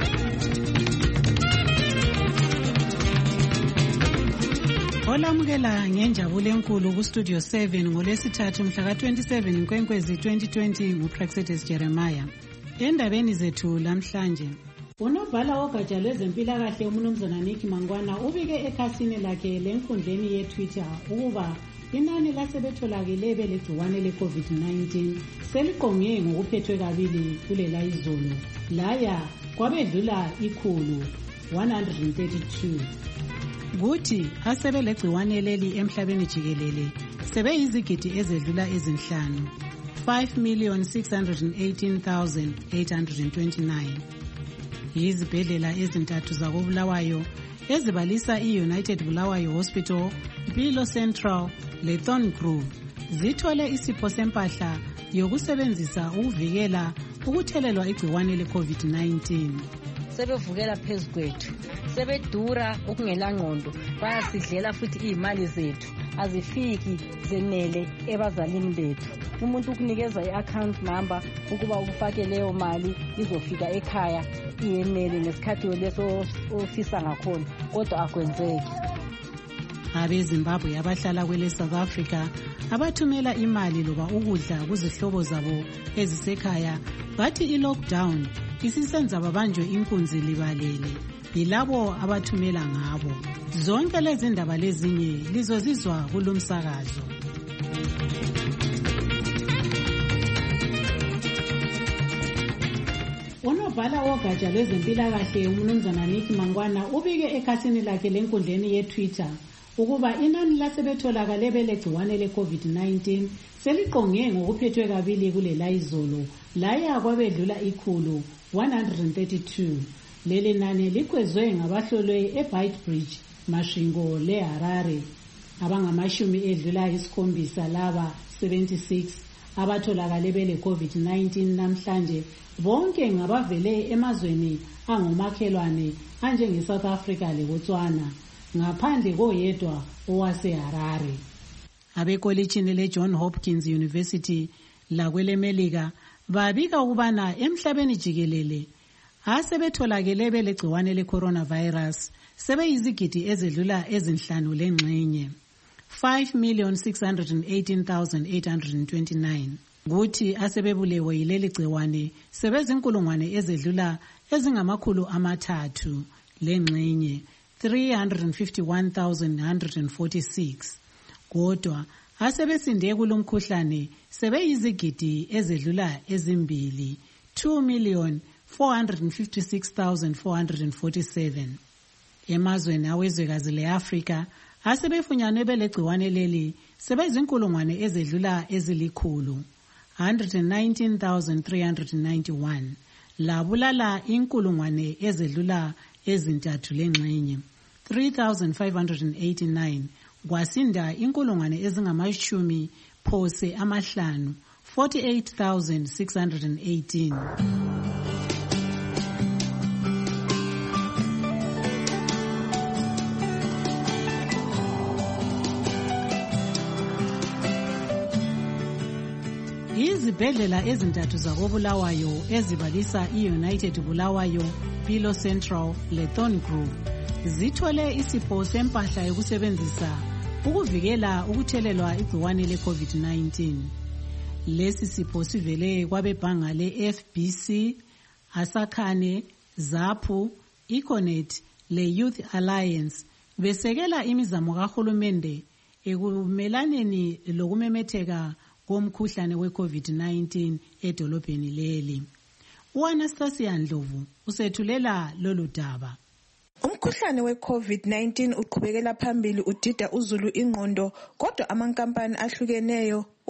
Olamukela ngenjabulo enkulu ku-Studio 7 ngolwesithathu mhla ka-27 Nkwenkwezi 2020 nguPraxedes Jeremiah. Endabeni zethu lamhlanje, unobhala wogatsha lwezempilakahle uMnumzana Nick Mangwana ubike ekhasini lakhe lenkundleni ye-Twitter ukuba inani lasebetholakele belegciwane le-COVID-19 seliqonge ngokuphethwe kabili kulela izolo, laya kwabedlula 132. Kuthi asebelegciwane leli emhlabeni jikelele sebeyizigidi ezedlula ezinhlanu, 5,618,829. Izibhedlela ezintathu zakoBulawayo ezibalisa i-United Bulawayo Hospital, Mpilo Central le Thorngrove zithole isipho sempahla yokusebenzisa ukuvikela ukuthelelwa igciwane le-COVID-19. Sebevukela phezu kwethu, sebedura okungelangqondo, bayasidlela futhi izimali zethu azifiki zenele ebazalini bethu. Umuntu ukunikeza i-account number ukuba ufake leyo mali izofika ekhaya iyenele ngesikhathi leso ofisa ngakhona, kodwa akwenzeki. AbeZimbabwe abahlala kwele South Africa abathumela imali loba ukudla kuzihlobo zabo ezisekhaya bathi i-lockdown isisenza babanjwe inkunzi libalele yilabo abathumela ngabo. Zonke lezi ndaba lezinye lizozizwa kulomsakazo. Unobhala wogatsha lwezempilakahle uMnumzana Nick Mangwana ubike ekhasini lakhe lenkundleni ye-Twitter ukuba inani lasebetholakale belegciwane le-COVID-19 seliqonge ngokuphethwe kabili kulela izolo, laya kwabedlula 132. Leli nani likhwezwe ngabahlolwe eBeitbridge, Masvingo leHarare. Abangamashumi edlula 7 laba 76 abatholakale bele COVID-19 namhlanje bonke ngabavele emazweni angomakhelwane anjenge-South Africa leBotswana, ngaphandle koyedwa owaseHarare. Abekolitshini le-John Hopkins University lakwelemelika babika ukubana emhlabeni jikelele asebetholakele belegciwane le-coronavirus sebeyizigidi ezedlula ezinhlanu lengxenye, 5,618,829. Kuthi asebebulewe yileli gciwane sebezinkulungwane ezedlula ezingama300 lengxenye, 351,146. Kodwa asebesinde kulomkhuhlane sebeyizigidi ezedlula ezimbili, 2,456,447. Emazweni awezwekazi le-Afrika asebefunyanwe belegciwane leli sebezinkulungwane ezedlula ezilikhulu, 119,391. Labulala inkulungwane ezedlula ezintathu lengxenye, 3,589. Kwasinda inkulungwane ezingamashumi phose amahlanu, 48,618. Izibhedlela ezintathu zakoBulawayo ezibalisa i-United Bulawayo, Mpilo Central le Thorngrove zithole isipho sempahla yokusebenzisa ukuvikela ukuthelelwa igciwane le-COVID-19. Lesi sipho sivele kwabebhanga le-FBC, Asakhane, ZAPU, Econet le-Youth Alliance besekela imizamo kahulumende ekumelaneni lokumemetheka komkhuhlane we-COVID-19 edolobheni leli. U-Anastasia Ndlovu usethulela lolu daba. Umkhuhlane we-COVID-19 uqhubekela phambili udida uzulu ingqondo, kodwa amankampani ahlukeneyo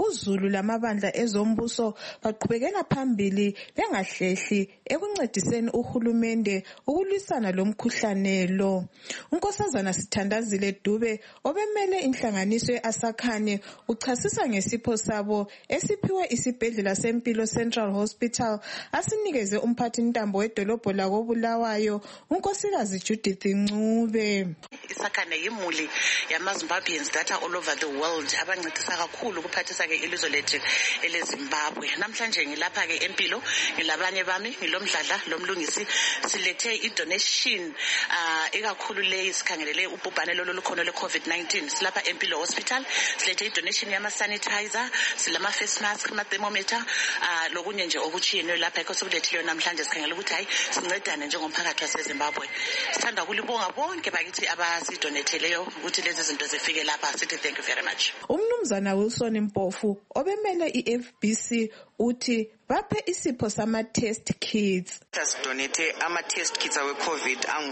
uzulu lamabandla ezombuso baqhubekela phambili bengahlehli ekuncediseni uhulumende ukulwisana lomkhuhlane lo. uNkosazana Sithandazile Dube obemele inhlanganiso ye-Asakhane uchasisa ngesipho sabo esiphiwe isibhedlela sempilo Central Hospital asinikeze umphathintambo wedolobho lakoBulawayo uNkosikazi Judith Ncube. Isakhane yimuli yamaZimbabweans that are all over the world abancedisa kakhulu ukuphathisa ke ilizwe lethu eleZimbabwe. Namhlanje ngilapha ke empilo ngilabanye bami ngilomdladla lomlungisi silethe idonation ikakhulu le isikhangelele ubhubhane lolukhona le-COVID-19 silapha empilo hospital silethe idonation yama sanitizer silama face mask ama thermometer lokunye nje okuchiyene lapha ekosobulethile namhlanje sikhangela ukuthi hayi sincedane njengomphakathi waseZimbabwe. Sithanda ukulibonga bonke bakithi abasidonetheleyo ukuthi lezi zinto zifike lapha sithi thank you very much. Umnumzana Wilson Mpofu obemele iFBC uthi baphe isipho sama test kits. Donate ama test kits awe COVID ang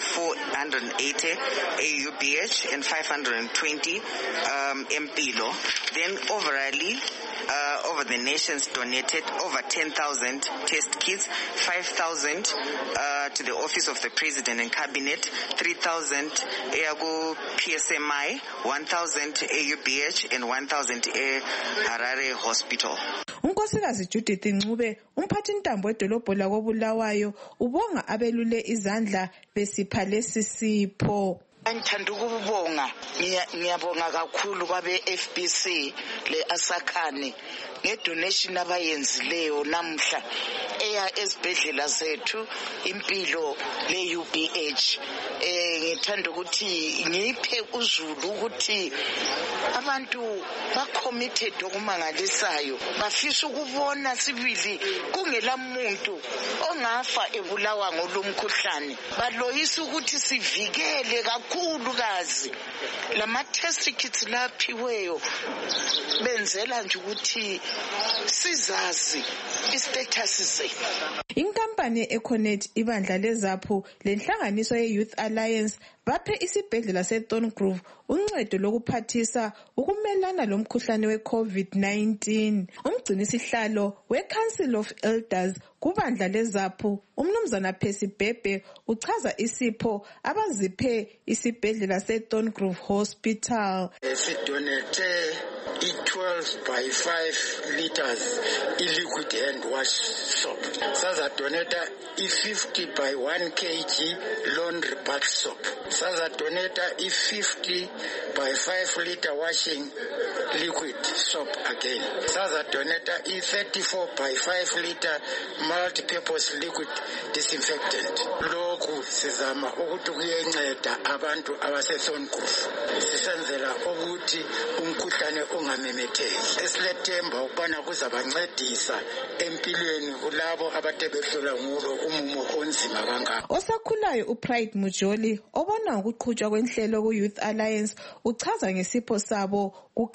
480 AUBH and 520 Empilo. Then overall over the nations donated over 10,000 test kits, 5,000 to the office of the president and cabinet, 3,000 Eago PSMI, 1,000 AUBH and 1,000 Harare Hospital. uNkosikazi Judith Ncube umphathintambo wedolobho lakoBulawayo ubonga abelule izandla besipha lesi sipho. Ngithanda ukubonga ngiyabonga kakhulu kwabe FBC le Asakhane ngedonation abayenzileyo namhla eya ezibhedlela zethu impilo le UBH. Ngithanda ukuthi ngiphe uzulu ukuthi abantu ba committed okumangalisayo bafisa ukubona sibili kungela muntu ongafa ebulawa ngolumkhuhlane baloyisa ukuthi sivikele kakhulukazi lama test kits laphiweyo benzela nje ukuthi sizazi istatus zethu. Inkampani Econet ibandla lezapho lenhlanganiso ye-Youth Alliance baphe isibhedlela seThorngrove uncedo lokuphathisa ukumelana lomkhuhlane we-COVID-19. Umgcinisihlalo we-Council of Elders kubandla lezapho umnumzana Percy Bhebhe uchaza isipho abaziphe isibhedlela seThorngrove Hospital. Sidonate i-12 by 5 liters i-liquid hand wash soap. Sazadonata i-50 by 1 kg laundry bath soap. Sazadonata i-50 by 5 liter washing liquid soap again. Sazadonata i-34 by 5 liter multi-purpose liquid disinfectant. Lokhu sizama ukuthi kuyenceda abantu abaseThorngrove. Sisenzela ukuthi umkhuhlane ungamemetheki. Esilethemba ukubana kuzabancedisa empilweni kulabo abade behlolwa ngulo umumo onzima kangaka. Osakhulayo uPride Mujoli obona ukuqhutshwa kwenhlelo ku-Youth Alliance uchaza ngesipho sabo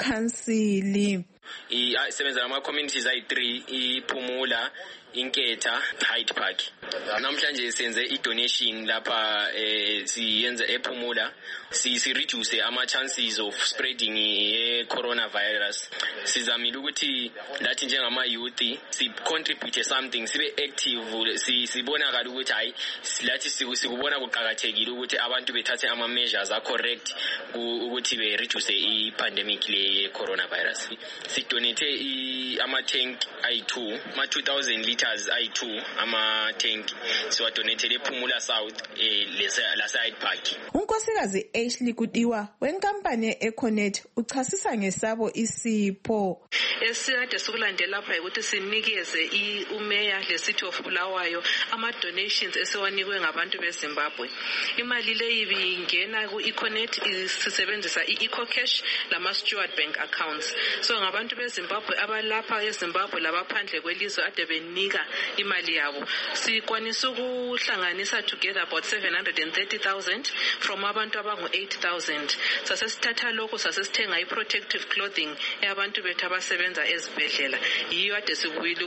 kukhansili. Isebenza ama communities ayi3 iPhumula Inketha Hyde Park. Namhlanje senze i-donation lapha siyenza ePhumula si reduce ama chances of spreading coronavirus. Sizamile ukuthi lathi njengama youth si contribute something sibe active sibonakala ukuthi hayi lathi sikubona kuqhakathekile ukuthi abantu bethathe ama measures are correct ukuthi be reduce i-pandemic le coronavirus. Si donate ama tank i2 ma 2000 liters i2 ama tank so donated ePhumula South la Hyde Park. uNkosikazi Ashley Kudiwa wenkampani Econet uchasisa ngesabo isipho. Esiyade sikulandela lapha ukuthi sinikeze umeya le city of Bulawayo ama donations esiwanikwe ngabantu beZimbabwe. Imali le ibingena ku-Econet sisebenzisa i-EcoCash lama Steward Bank accounts. So ngabantu beZimbabwe abalapha eZimbabwe labaphandle kwelizwe ade benika imali yabo. Sikwanisa ukuhlanganisa together about 730,000 from abantu abangu 8,000. Sasesithatha lokho sasesithenga i-protective clothing yabantu bethu abasebenza ezibhedlela. Yiyo ade sibuyile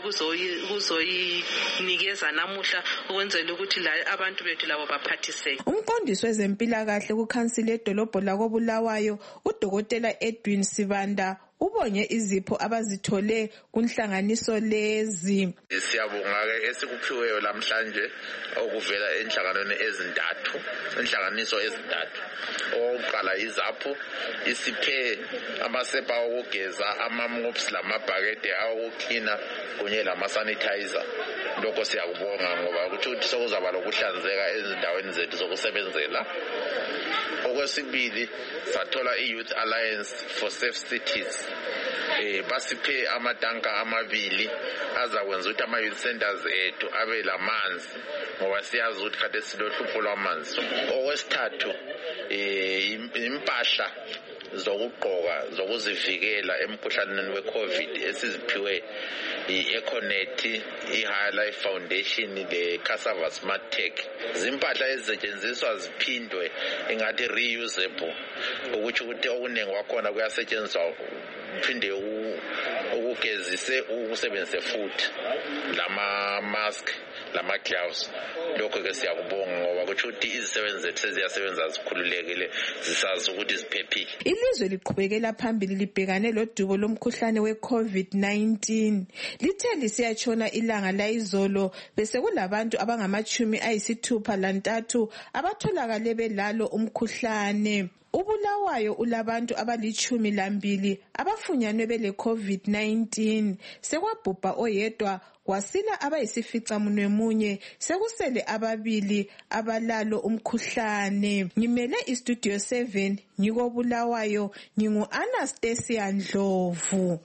ukuzoyinikeza namuhla ukwenzela ukuthi abantu bethu labo baphathiseke. Umqondisi wezempilakahle kuKhansili yedolobho lakoBulawayo uDokotela Edwin Sibanda ubonge izipho abazithole kunhlanganiso lezi. Siyabonga esikuphiweyo lamhlanje okuvela enhlanganweni inhlanganiso ezintathu. Oqala izapho isiphe amasepa okugeza, ama-mops lamabhakede awokuklina kunye lama-sanitizer. Lokho siyakubonga ngoba kutho ukuthi sokuzaba lokuhlanzeka ezindaweni zethu zokusebenzela. Okwesibili sathola i-Youth Alliance for Safe Cities. Basiphe amatanka amabili azakwenza ukuthi ama-youth centers ethu abe lamanzi ngoba siyazi ukuthi kade silohlupho lwamanzi. Okwesithathu impahla zokugqoka zokuzivikela emkhuhlaneni we-COVID esiziphiwe i-Econet, i-High Life Foundation, le-Cassava Smart Tech. Zimpahla ezisetshenziswa ziphindwe ingathi reusable, ukuthi okuningi kwakhona kuyasetshenziswa uphinde ukugezise ukusebenzise futhi lama-mask lama-gloves. Lokho ke siyakubonga ngoba kutsho ukuthi izisebenzi zethu seziyasebenza zikhululekile zisazi ukuthi ziphephile. Ilizwe liqhubekela phambili libhekane lodubo lomkhuhlane we-COVID-19. Lithe lisiyatshona ilanga layizolo bese kulabantu abangama-63 abatholakale belalo umkhuhlane. uBulawayo ulabantu abali-12 abafunyanwe bele COVID-19 sekwabhubha oyedwa kwasila abayisificamunwemunye sekusele ababili abalalo umkhuhlane. Ngimele iStudio 7 ngikoBulawayo ngingu-Anastasia Ndlovu.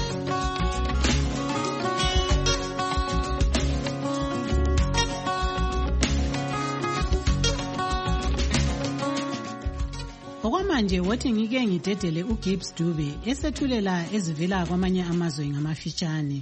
Okwamanje wothi ngike ngidedele uGibbs Dube esethulela ezivela kwamanye amazwe ngamafitshane.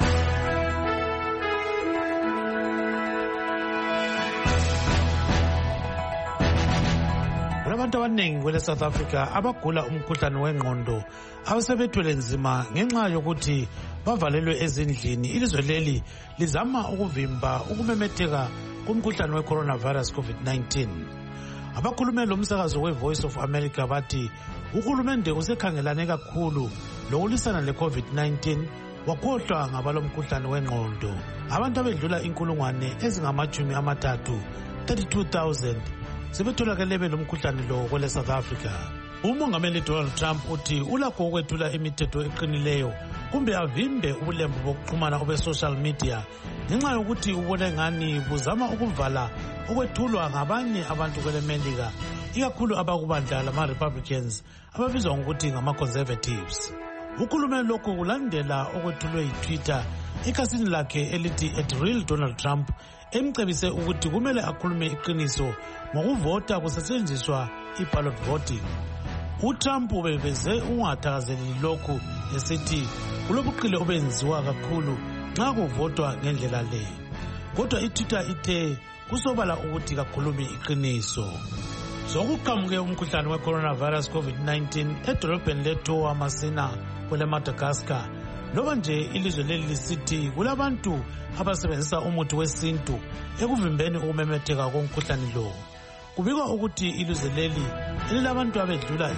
Abantu abaningi kwele South Africa abagula umkhuhlane wengqondo abasebethwele nzima ngenxa yokuthi bavalelwe ezindlini. Ilizwe leli lizama ukuvimba ukumemetheka kumkhuhlane we-coronavirus COVID-19. Abakhulume lo msakazo we-Voice of America bathi uhulumende usekhangelane kakhulu lokulisana le-COVID-19 wakhohlwa ngabalo mkhuhlane wengqondo. Abantu abedlula inkulungwane ezingama-30 32,000 sebetholakele belo mkhuhlane lo kwele South Africa. Umongameli Donald Trump uthi ulakho ukwethula imithetho eqinileyo kumbe avimbe ubulembu bokuxhumana obe-social media ngenxa yokuthi ubone ngani buzama ukuvala okwethulwa ngabanye abantu kwele Melika, ikakhulu abakubandla lama-Republicans ababizwa ngokuthi ngama-Conservatives. Ukhulume lokhu kulandela okwethulwe yi-Twitter ekhasini lakhe elithi @RealDonaldTrump emcebise ukuthi kumele akhulume iqiniso ngokuvota kusetshenziswa i-ballot voting. uTrump ubeveze ungathakazeleli lokhu esithi kulobuqile obenziwa kakhulu nxa kuvotwa ngendlela le. Kodwa iTwitter ithe kusobala ukuthi kakhulumi iqiniso. Sokuqhamuke umkhuhlane we-coronavirus COVID-19 edolobheni leToa Masina kwele Madagascar, loba nje ilizwe leli lisithi kulabantu abasebenzisa umuthi wesintu ekuvimbeni ukumemetheka komkhuhlane lo. Kubikwa ukuthi ilizwe leli elilabantu abedlula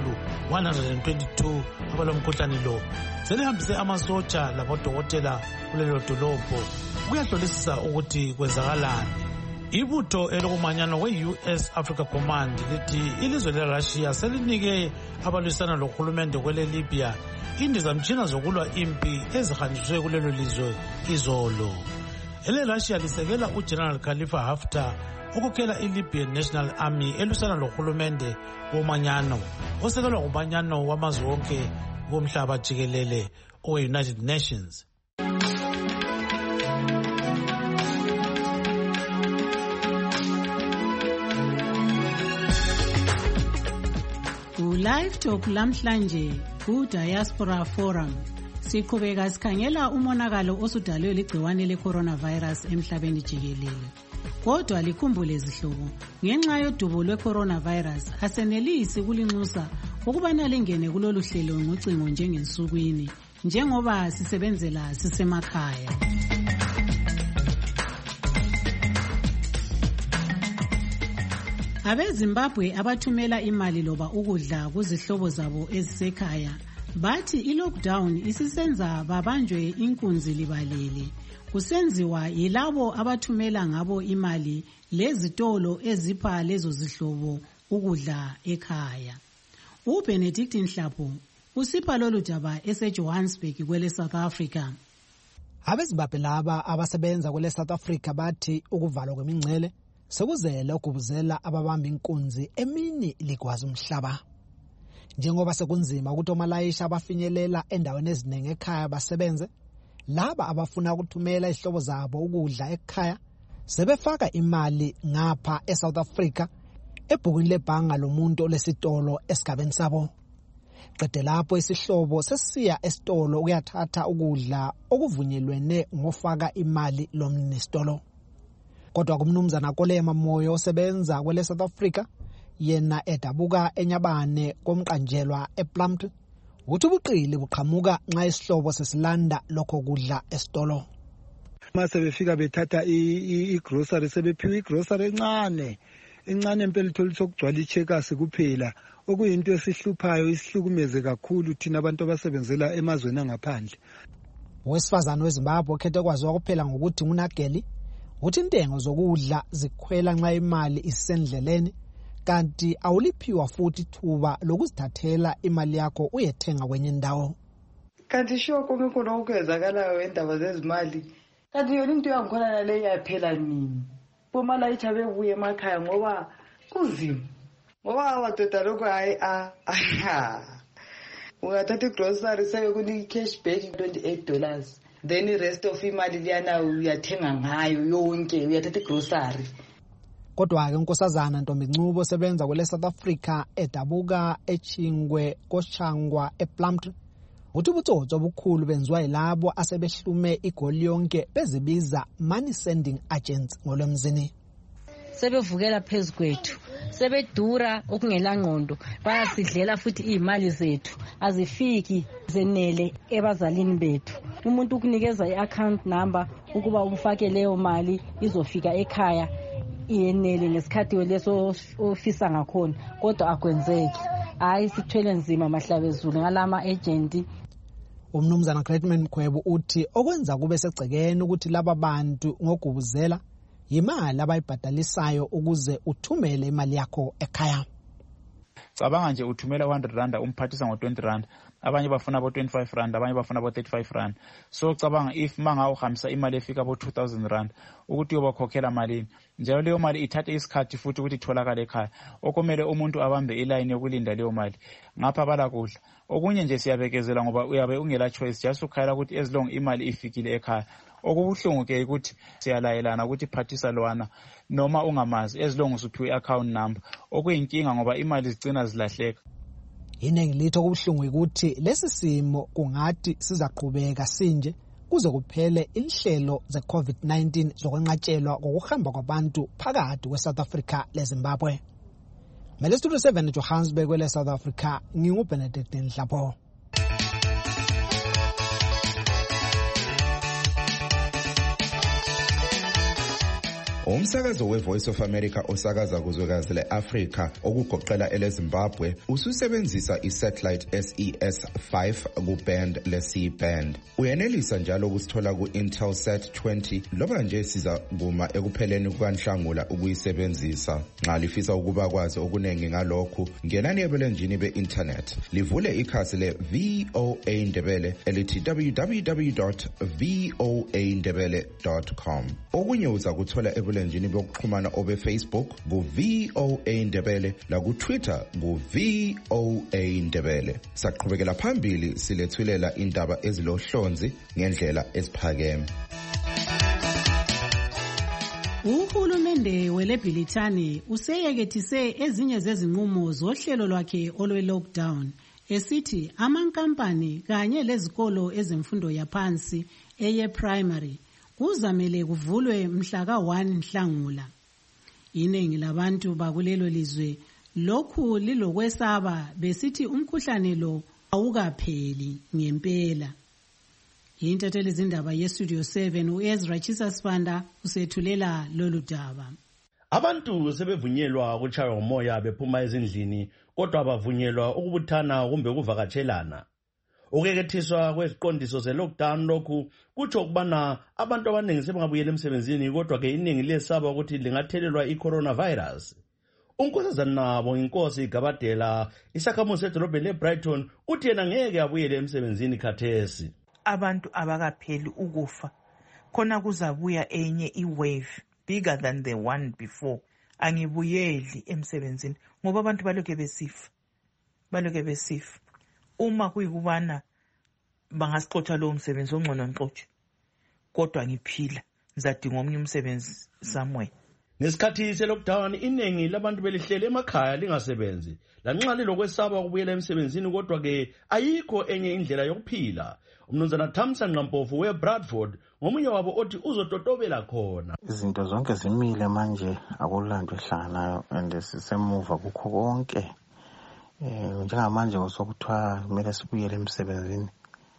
122 abalomkhuhlane lo selihambise amasotsha labodokotela kulelo dolobho ukuyahlolisisa ukuthi kwenzakalani. Ibutho elokumanyano we-US Africa Command lithi ilizwe leRussia selinike abalwisana lohulumende kwele Libya indizamtshina zokulwa impi ezihanjiswe kulelo lizwe izolo. EleRussia lisekela uGeneral Khalifa Haftar ukukela i-Libyan National Army elwisana lohulumende womanyano osekelwa ngumanyano wamazwe wonke womhlaba jikelele owe-United Nations. Live Talk lamhlanje ku Diaspora Forum siqhubeka sikhangela umonakalo osudalwe ligciwane le-coronavirus emhlabeni jikelele. Kodwa likhumbule zihlobo, ngenxa yodubo lwe-coronavirus asenelisi kulinxusa ukubana lingene kulolu hlelo ngocingo njengensukwini njengoba sisebenzela sisemakhaya. AbeZimbabwe abathumela imali loba ukudla kuzihlobo zabo ezisekhaya bathi i-lockdown isisenza babanjwe inkunzi libalele. Kusenziwa yilabo abathumela ngabo imali lezitolo ezipha lezo zihlobo ukudla ekhaya. UBenedict Nhlapo usipha lolu daba eseJohannesburg kwele South Africa. Abezimbabwe laba abasebenza kwele South Africa bathi ukuvalwa kwemingcele sekuzele ukubuzela ababamba inkunzi emini likwazi umhlaba. Njengoba sekunzima ukuthi omalayisha abafinyelela endaweni eziningi ekhaya basebenze, laba abafuna ukuthumela izihlobo zabo ukudla ekhaya sebefaka imali ngapha eSouth Africa ebhukwini lebhanga lomuntu olesitolo esigabeni sabo. Qede lapho isihlobo sesiya esitolo ukuyathatha ukudla okuvunyelwene ngofaka imali lomnisitolo. Kodwa kumnumzana Kolema Moyo osebenza kwele South Africa, yena edabuka enyabane komqanjelwa ePlumtree, uthi ubuqili buqhamuka nxa isihlobo sesilanda lokho kudla esitolo. Mase befika bethatha igrocery sebephiwa igrocery encane impela ithola sokugcwala icheckers kuphela, okuyinto esihluphayo isihlukumeze kakhulu thina abantu abasebenzela emazweni angaphandle. Owesifazana weZimbabwe okhethe kwaziwa kuphela ngokuthi nguNageli uthi intengo zokudla zikhwela nxa imali isendleleni, kanti awuliphiwa futhi ithuba lokuzithathela imali yakho uyethenga kwenye indawo. Kanti kome khona okwenzakalayo endaba zezimali, kanti yona into yangikhona naleyo yaphela nini. Bomalayitha bebuye emakhaya ngoba kuzima, ngoba abadoda lokho hayi ungathatha igrocery sebekunika cashback $28, then the rest of imali liyana uyathenga ngayo yonke, uyathatha igrocery. Kodwa ke unkosazana Ntombi Ncubo osebenza kwele South Africa edabuka eChingwe koShangwa ePlumtree uthi ubutsotsi obukhulu benziwa yilabo asebehlume igoli yonke bezibiza money sending agents ngolwemzini. Sebevukela phezukwethu, sebedura okungela ngqondo, bayasidlela futhi imali zethu azifiki zenele ebazalini bethu. Umuntu ukunikeza i-account number ukuba ufake leyo mali izofika ekhaya iyenele ngesikhathi leso ofisa ngakhona, kodwa akwenzeki. Hayi sithwele nzima mahlabezulu ngalama agent. Umnumzana Greatman Mkhwebo uthi okwenza kube segcekeni ukuthi laba bantu ngogubuzela imali abayibhadalisayo ukuze uthumele imali yakho ekhaya. Cabanga nje uthumela 100 rand umphathisa ngo20 rand, abanye bafuna abo 25 rand, abanye bafuna abo 35 rand. So cabanga if manga uhambisa imali efika abo 2000 rand ukuthi uyobakhokhela malini, njalo leyo mali ithathe isikhathi futhi ukuthi itholakale ekhaya, okumele umuntu abambe iline yokulinda leyo mali ngapha bala kudla. Okunye nje siyabekezela ngoba uyabe ungela choice, just ukhala ukuthi as long imali ifikile ekhaya. Okubuhlungu ke ukuthi siyalayelana ukuthi phathisa lwana noma ungamazi as long usuphiwe i-account number, okuyinkinga ngoba imali zigcina zilahleka. Iningi litho kubuhlungu ukuthi lesi simo kungathi sizaqhubeka sinje kuze kuphele inhlelo ze-COVID-19 zokwenqatshelwa kokuhamba kwabantu phakathi kweSouth Africa leZimbabwe. Mele Studio 7 Johannesburg kwele South Africa, nginguBenedict Nhlapo. Umsakazo weVoice of America osakaza kuzwekazi leAfrika okugoqela eleZimbabwe ususebenzisa isatellite SES5 kuband leC-band. Uyenelisa njalo ukusithola ku-Intelsat 20 loba nje siza kuma ekupheleni kukaNhlangula ukuyisebenzisa. Nxa lifisa ukuba kwazi okunengi ngalokhu, ngenani ebulenjini be-internet. Livule ikhasi le-VOA Ndebele elithi www.voandebele.com. Okunye uza kuthola ebulenjini bokuxhumana obe Facebook ku-VOA Ndebele la ku-Twitter ku-VOA Ndebele. Saqhubekela phambili silethulela indaba ezilohlonzi ngendlela eziphakeme. Uhulumende weleBrithani useyekethise ezinye zezinqumo zohlelo lwakhe olwe-lockdown esithi amankampani kanye lezikolo ezemfundo yaphansi eye-primary kuzamele kuvulwe mhla ka-1 Nhlangula. Iningi labantu bakulelo lizwe lokhu lilokwesaba besithi umkhuhlane lo awukapheli ngempela. Yintatheli zindaba yeStudio 7 uEzra Chisasibanda usethulela lolu daba. Abantu sebevunyelwa ukutshaywa umoya bephuma ezindlini, kodwa bavunyelwa ukubuthana kumbe ukuvakatshelana. Ukekethiswa kweziqondiso ze-lockdown lokhu kutsho ukubana abantu abaningi sebengabuyela emsebenzini, kodwa ke iningi liyesaba ukuthi lingathelelwa i-coronavirus. Unkosazana Nabo Inkosi Gabadela, isakhamuzi sedolobheni le-Brighton, uthi yena ngeke abuyele emsebenzini khathesi. Abantu abakapheli ukufa, khona kuzabuya enye i-wave bigger than the one before. Angibuyeli emsebenzini ngoba abantu balokhe besifa. Uma kuyikubana bangasixotsha lowo msebenzi ongcono ngixotshe, kodwa ngiphila ngizadinga omnye umsebenzi somewhere. Ngesikhathi se-lockdown iningi labantu belihlele emakhaya lingasebenzi, lanxa lilokwesaba ukubuyela emsebenzini, kodwa ke ayikho enye indlela yokuphila. Umnumzana Thamsa Nqampofu we-Bradford ngomunye wabo othi uzototobela khona. Izinto zonke zimile manje, akulanto ehlanganayo and sisemuva kukho konke. Njengamanje osokuthiwa kumele sibuyele emsebenzini,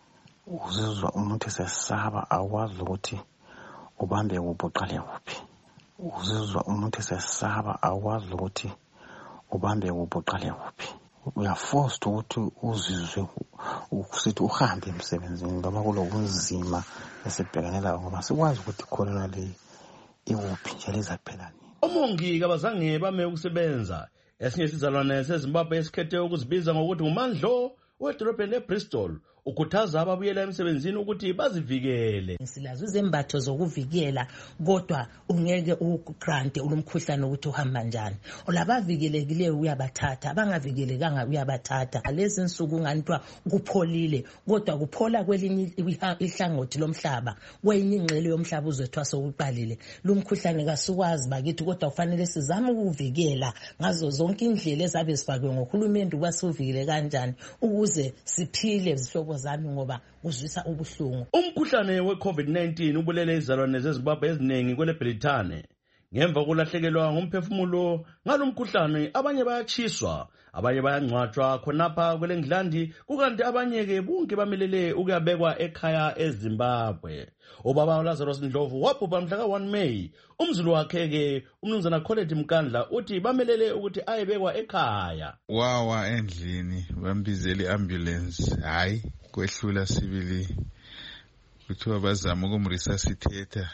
uzizwa umuntu esesaba, akwazi ukuthi ubambe kuphi uqale kuphi. Uzizwa umuntu esesaba, akwazi ukuthi ubambe kuphi uqale kuphi. We are forced ukuthi uzizwe usithi uhambe emsebenzini ngoba kulobunzima esibhekanela ngoba sikwazi ukuthi corona le iwuphi njalo izaphela nini. Omongi kabazange bame ukusebenza. Esinye isizalwane seZimbabwe esikhethe ukuzibiza ngokuthi nguMandlo wedolobheni leBristol ukhuthaza ababuyela emsebenzini ukuthi bazivikele. Silazo izembatho zokuvikela, kodwa ungeke ugrante ulomkhuhlane ukuthi uhamba njani. Olabavikelekileyo uyabathatha, abangavikelekanga uyabathatha. Lezi insuku nganitwa kupholile, kodwa kuphola kwelinye ihlangothi lomhlaba, kwenye ingxele yomhlaba uzwethwa sokuqalile. Lumkhuhlane kasukwazi bakithi, kodwa kufanele sizame ukuvikela ngazo zonke indlela ezabe zifakwe ngohulumeni ukuba sivikele kanjani ukuze siphile zihlobo zami ngoba uzwisa ubuhlungu. Umkhuhlane we-COVID-19 ubulele izalwane zeZimbabwe eziningi kwele Britane. Ngemva kokulahlekelwa ngumphefumulo ngalomkhuhlane, abanye bayatshiswa, abanye bayangcwatshwa khonapha kwele Ngilandi, kukanti abanye ke bonke bamelele ukuyabekwa ekhaya eZimbabwe. Ubaba Lazarus Ndlovu wabhubha mhla ka-1 May. Umzulu wakhe ke umnumzana Colette Mkandla uthi bamelele ukuthi ayebekwa ekhaya. Wawa endlini bambizela i-ambulance, hayi kwehlula sibili kuthiwa bazama ukumresuscitata,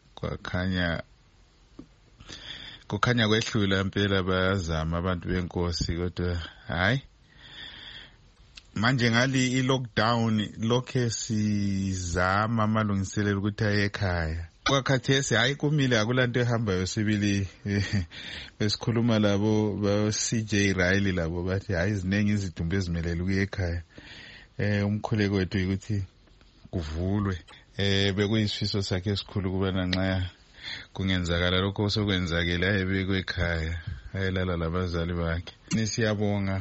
kukhanya kwehlula impela, bayazama abantu benkosi, kodwa hayi manje ngali i-lockdown lokhe sizama amalungiselelo ukuthi aye ekhaya. Kwakhathesi hayi kumile, akulanto ehambayo sibili. Besikhuluma labo ba-CJ Riley labo bathi hayi ziningi izidumbu ezimelele ukuya ekhaya. Umkhuleko wethu ukuthi kuvulwe. Bekuyisifiso sakhe esikhulu kubana nxa kungenzakala lokho osokwenzakele ayebekwe ekhaya, ayelala labazali bakhe. Nisiyabonga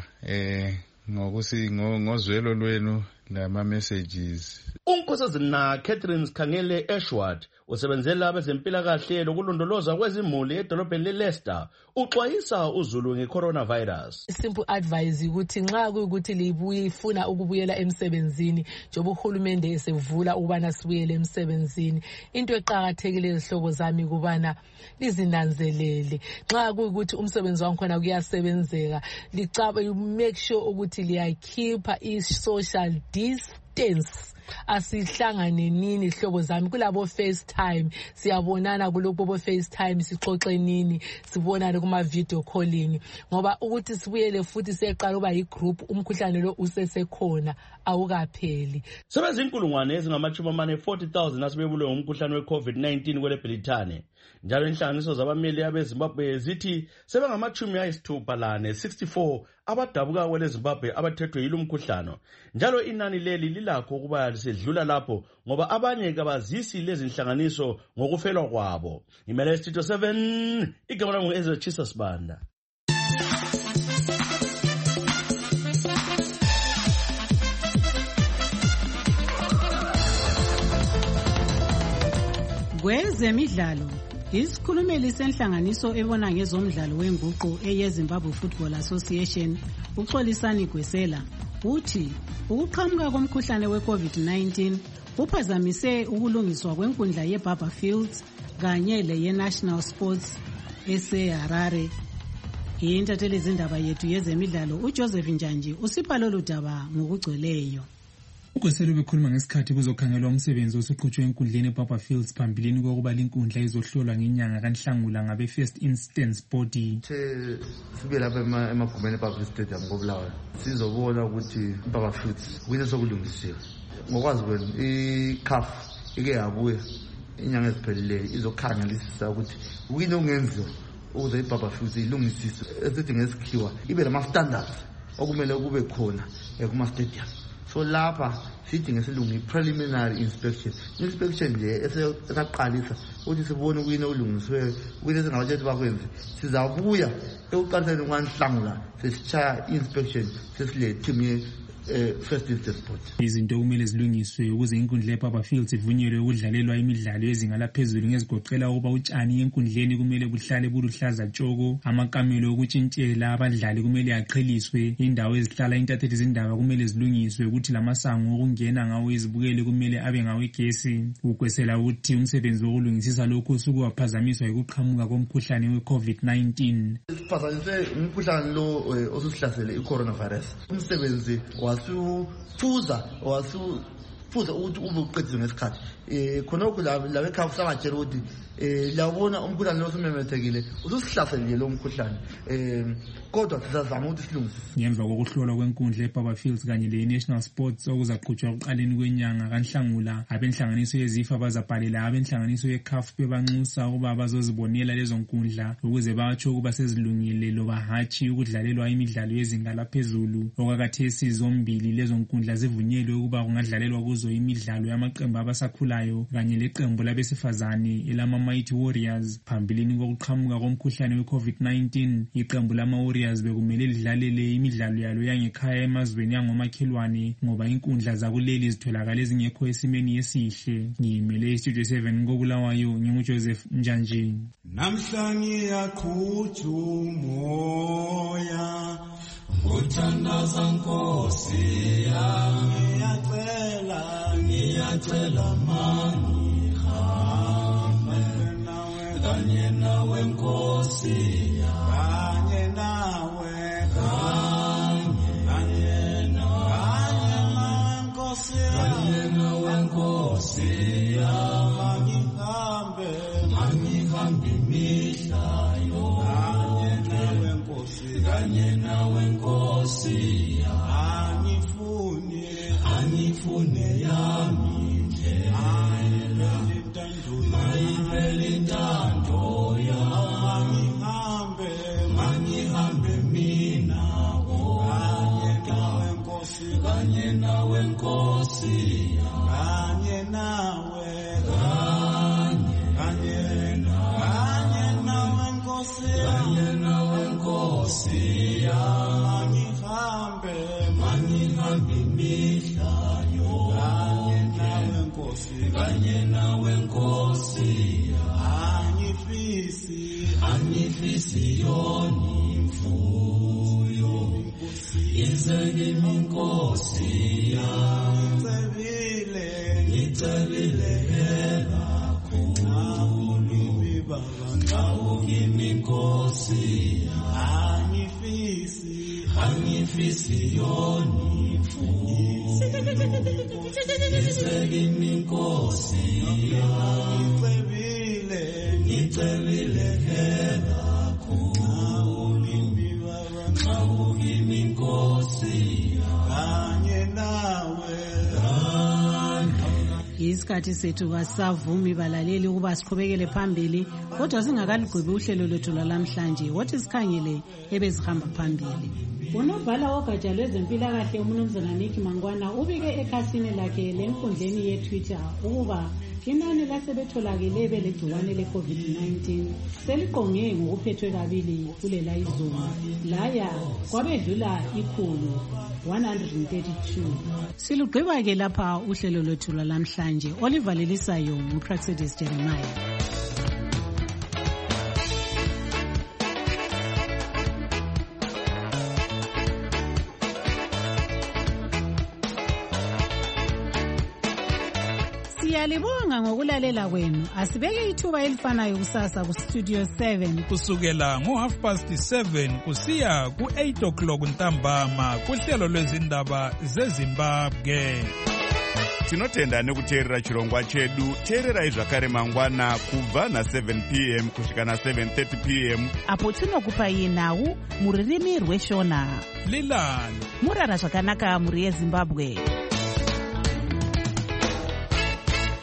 ngozwelo lwenu lama messages. Unkosazana Catherine Khangele Ashworth usebenzela abezempilakahle lokulondoloza kwezimuli edolobheni leLeicester uxwayisa uzulu nge-coronavirus. Simple advice ukuthi nxa kuyikuthi libuye ifuna ukubuyela emsebenzini, njengoba uhulumende esevula ukubana sibuyele emsebenzini, into eqakathekile ezihlobo zami kubana lizinanzelele. Nxa kuyikuthi umsebenzi wankhona kuyasebenzeka, make sure ukuthi liyakhipha i-social distance. Asihlangane nini hlobo zami kulabo FaceTime, siyabonana kulabo bo FaceTime, sixoxe nini, sibonane kuma video calling, ngoba ukuthi sibuyele futhi seqala uba igroup umkhuhlane lo usesekhona awukapheli. Sebezinkulungwane ezingama-40,000 asebebulwe ngumkhuhlane we-COVID-19 kwele Britane. Njalo inhlanganiso zabameli abeZimbabwe zithi sebengama-64 abadabuka kwele Zimbabwe abathethwe yilo mkhuhlane. Njalo inani leli lilakho ukuba lisedlula lapho ngoba abanye kabazisi lezi inhlanganiso ngokufelwa kwabo. Imele Studio 7 igama langu Ezechisa Sibanda. Kwezemidlalo, isikhulumeli senhlanganiso ebona ngezomdlalo wenguqu eyeZimbabwe Football Association uXolisani Gwesela uthi ukuqhamuka komkhuhlane we-COVID-19 kuphazamise ukulungiswa kwenkundla yeBarberfields kanye leyeNational Sports eseHarare. Intatheli izindaba yethu yezemidlalo uJoseph Njanji usipha lolu daba ngokugcweleyo. uGweselo bekhuluma ngesikhathi kuzokhangelwa umsebenzi osuqhutshwe enkundleni eBarberfields phambilini kokuba linkundla izohlolwa ngenyanga kaNhlangula ngabe First Instance Body. Sibe lapha emagumeni eBarberfields Stadium koBulawayo sizobona ukuthi iBarberfields kuyini sokulungisiwe. Ngokwazi kwenu iCAF ike yabuya inyanga ezipheleleyo izokhangelisisa ukuthi kuyini okungenziwa ukuze iBarberfields ilungisiswe esithi ngesikhiwa ibe lama standards okumele kube khona kuma stadium. So lapha sithi ngesilungu preliminary inspection nje esaqalisa ukuthi sibone kuyini okulungisiwe kuyini esingabatshethi bakwenze sizabuya ekuqaliseni kwaNhlangula sesichaya inspection sesile team First Instance Body. Izinto kumele zilungiswe ukuze inkundla eBarberfields ivunyelwe ukudlalelwa imidlalo yezinga laphezulu ngezigoqela ukuba utshani enkundleni kumele buhlale buluhlaza tshoko, amakamelo okutshintshela abadlali kumele aqheliswe, indawo ezihlala intatheli zindaba kumele zilungiswe, ukuthi lamasango okungena ngawo izibukele kumele abe ngawegesi. Ukwesela ukuthi umsebenzi wokulungisisa lokhu usukuwaphazamiswa yikuqhamuka komkhuhlane we-COVID-19. Siphazanyiswe umkhuhlane lo osusihlasele i-coronavirus. Umsebenzi wasuphuza ukuthi ube uqedile ngesikhathi khonokho la eCAF sabatshela ukuthi liyabona umkhuhlane lo osumemethekile ususihlaselile lo mkhuhlane kodwa sizazama ukuthi silungise. Ngemva kokuhlolwa kwenkundla eBarberfields kanye le-National Sports okuzaqhutshwa ekuqaleni kwenyanga kaNhlangula, abenhlanganiso yezifa bazabhalela abenhlanganiso yeCAF bebanxusa ukuba bazozibonela lezo nkundla ukuze batsho ukuba sezilungile loba hatshi ukudlalelwa imidlalo yezinga laphezulu. Okwakhathesi zombili lezo nkundla zivunyelwe ukuba kungadlalelwa kuzo imidlalo yamaqembu abasakhulayo kanye leqembu labesifazane elama Mighty Warriors. Phambilini kokuqhamuka komkhuhlane we-COVID-19, iqembu lama Warriors bekumele lidlalele imidlalo yalo yangekhaya emazweni yangomakhelwane ngoba inkundla zakuleli zitholakala ezingekho esimeni esihle. Ngimele iStudio 7 koBulawayo, nginguJoseph Njanji. Namhlanje yaqhutha umoya uthandaza Nkosi yami, ngiyacela mani hambe kanye nawe Nkosi yami, kanye nawe Nkosi yami, mangihambe imihlayo kanye nawe Nkosi yami, angifune yami ndlela mayivele intando yami, mangihambe mina kanye nawe Nkosi yami, kanye nawe Nkosi yami, mangihambe imihlayo kanye nawe Nkosi yami, angifisi yoni mfuyo ize kimi Nkosi yami, ngicebile kakhulu ngawo kimi Nkosi yami, angifisi yoni mfuyo ize kimi Nkosi yami, ngicebile kakhulu ngawo kimi Nkosi kanye nawe. Isikhathi sethu kasavumi balaleli ukuba siqhubekele phambili, kodwa singakaligqibi uhlelo lwethu lwalamhlanje. Wothi sikhangele ebezihamba phambili. Unobhala wogatsha lwezempilakahle uMnumzana Nick Mangwana ubike ekhasini lakhe lenkundleni yeTwitter ukuba inani lasebetholakele belegciwane le-COVID-19 seliqonge ngokuphethwe kabili kulela izolo laya kwabedlula 132. Silugqiba-ke lapha uhlelo lwethu lwalamhlanje. Oliver Lelisayo nguPraxedis Jeremiah. Siyalibonga ngokulalela kwenu. Asibeke ithuba elifanayo kusasa kuStudio 7 kusukela ngo7:30 kusiya ku8 o'clock ntambama kuhlelo lwezindaba zeZimbabwe. tinotenda nekuteerera chirongwa chedu. teererai zvakare mangwana kubva na7 p.m. kusvika na7:30 p.m. apo tinokupai nhau muririmi rweshona. Lilani murara zvakanaka muri yeZimbabwe.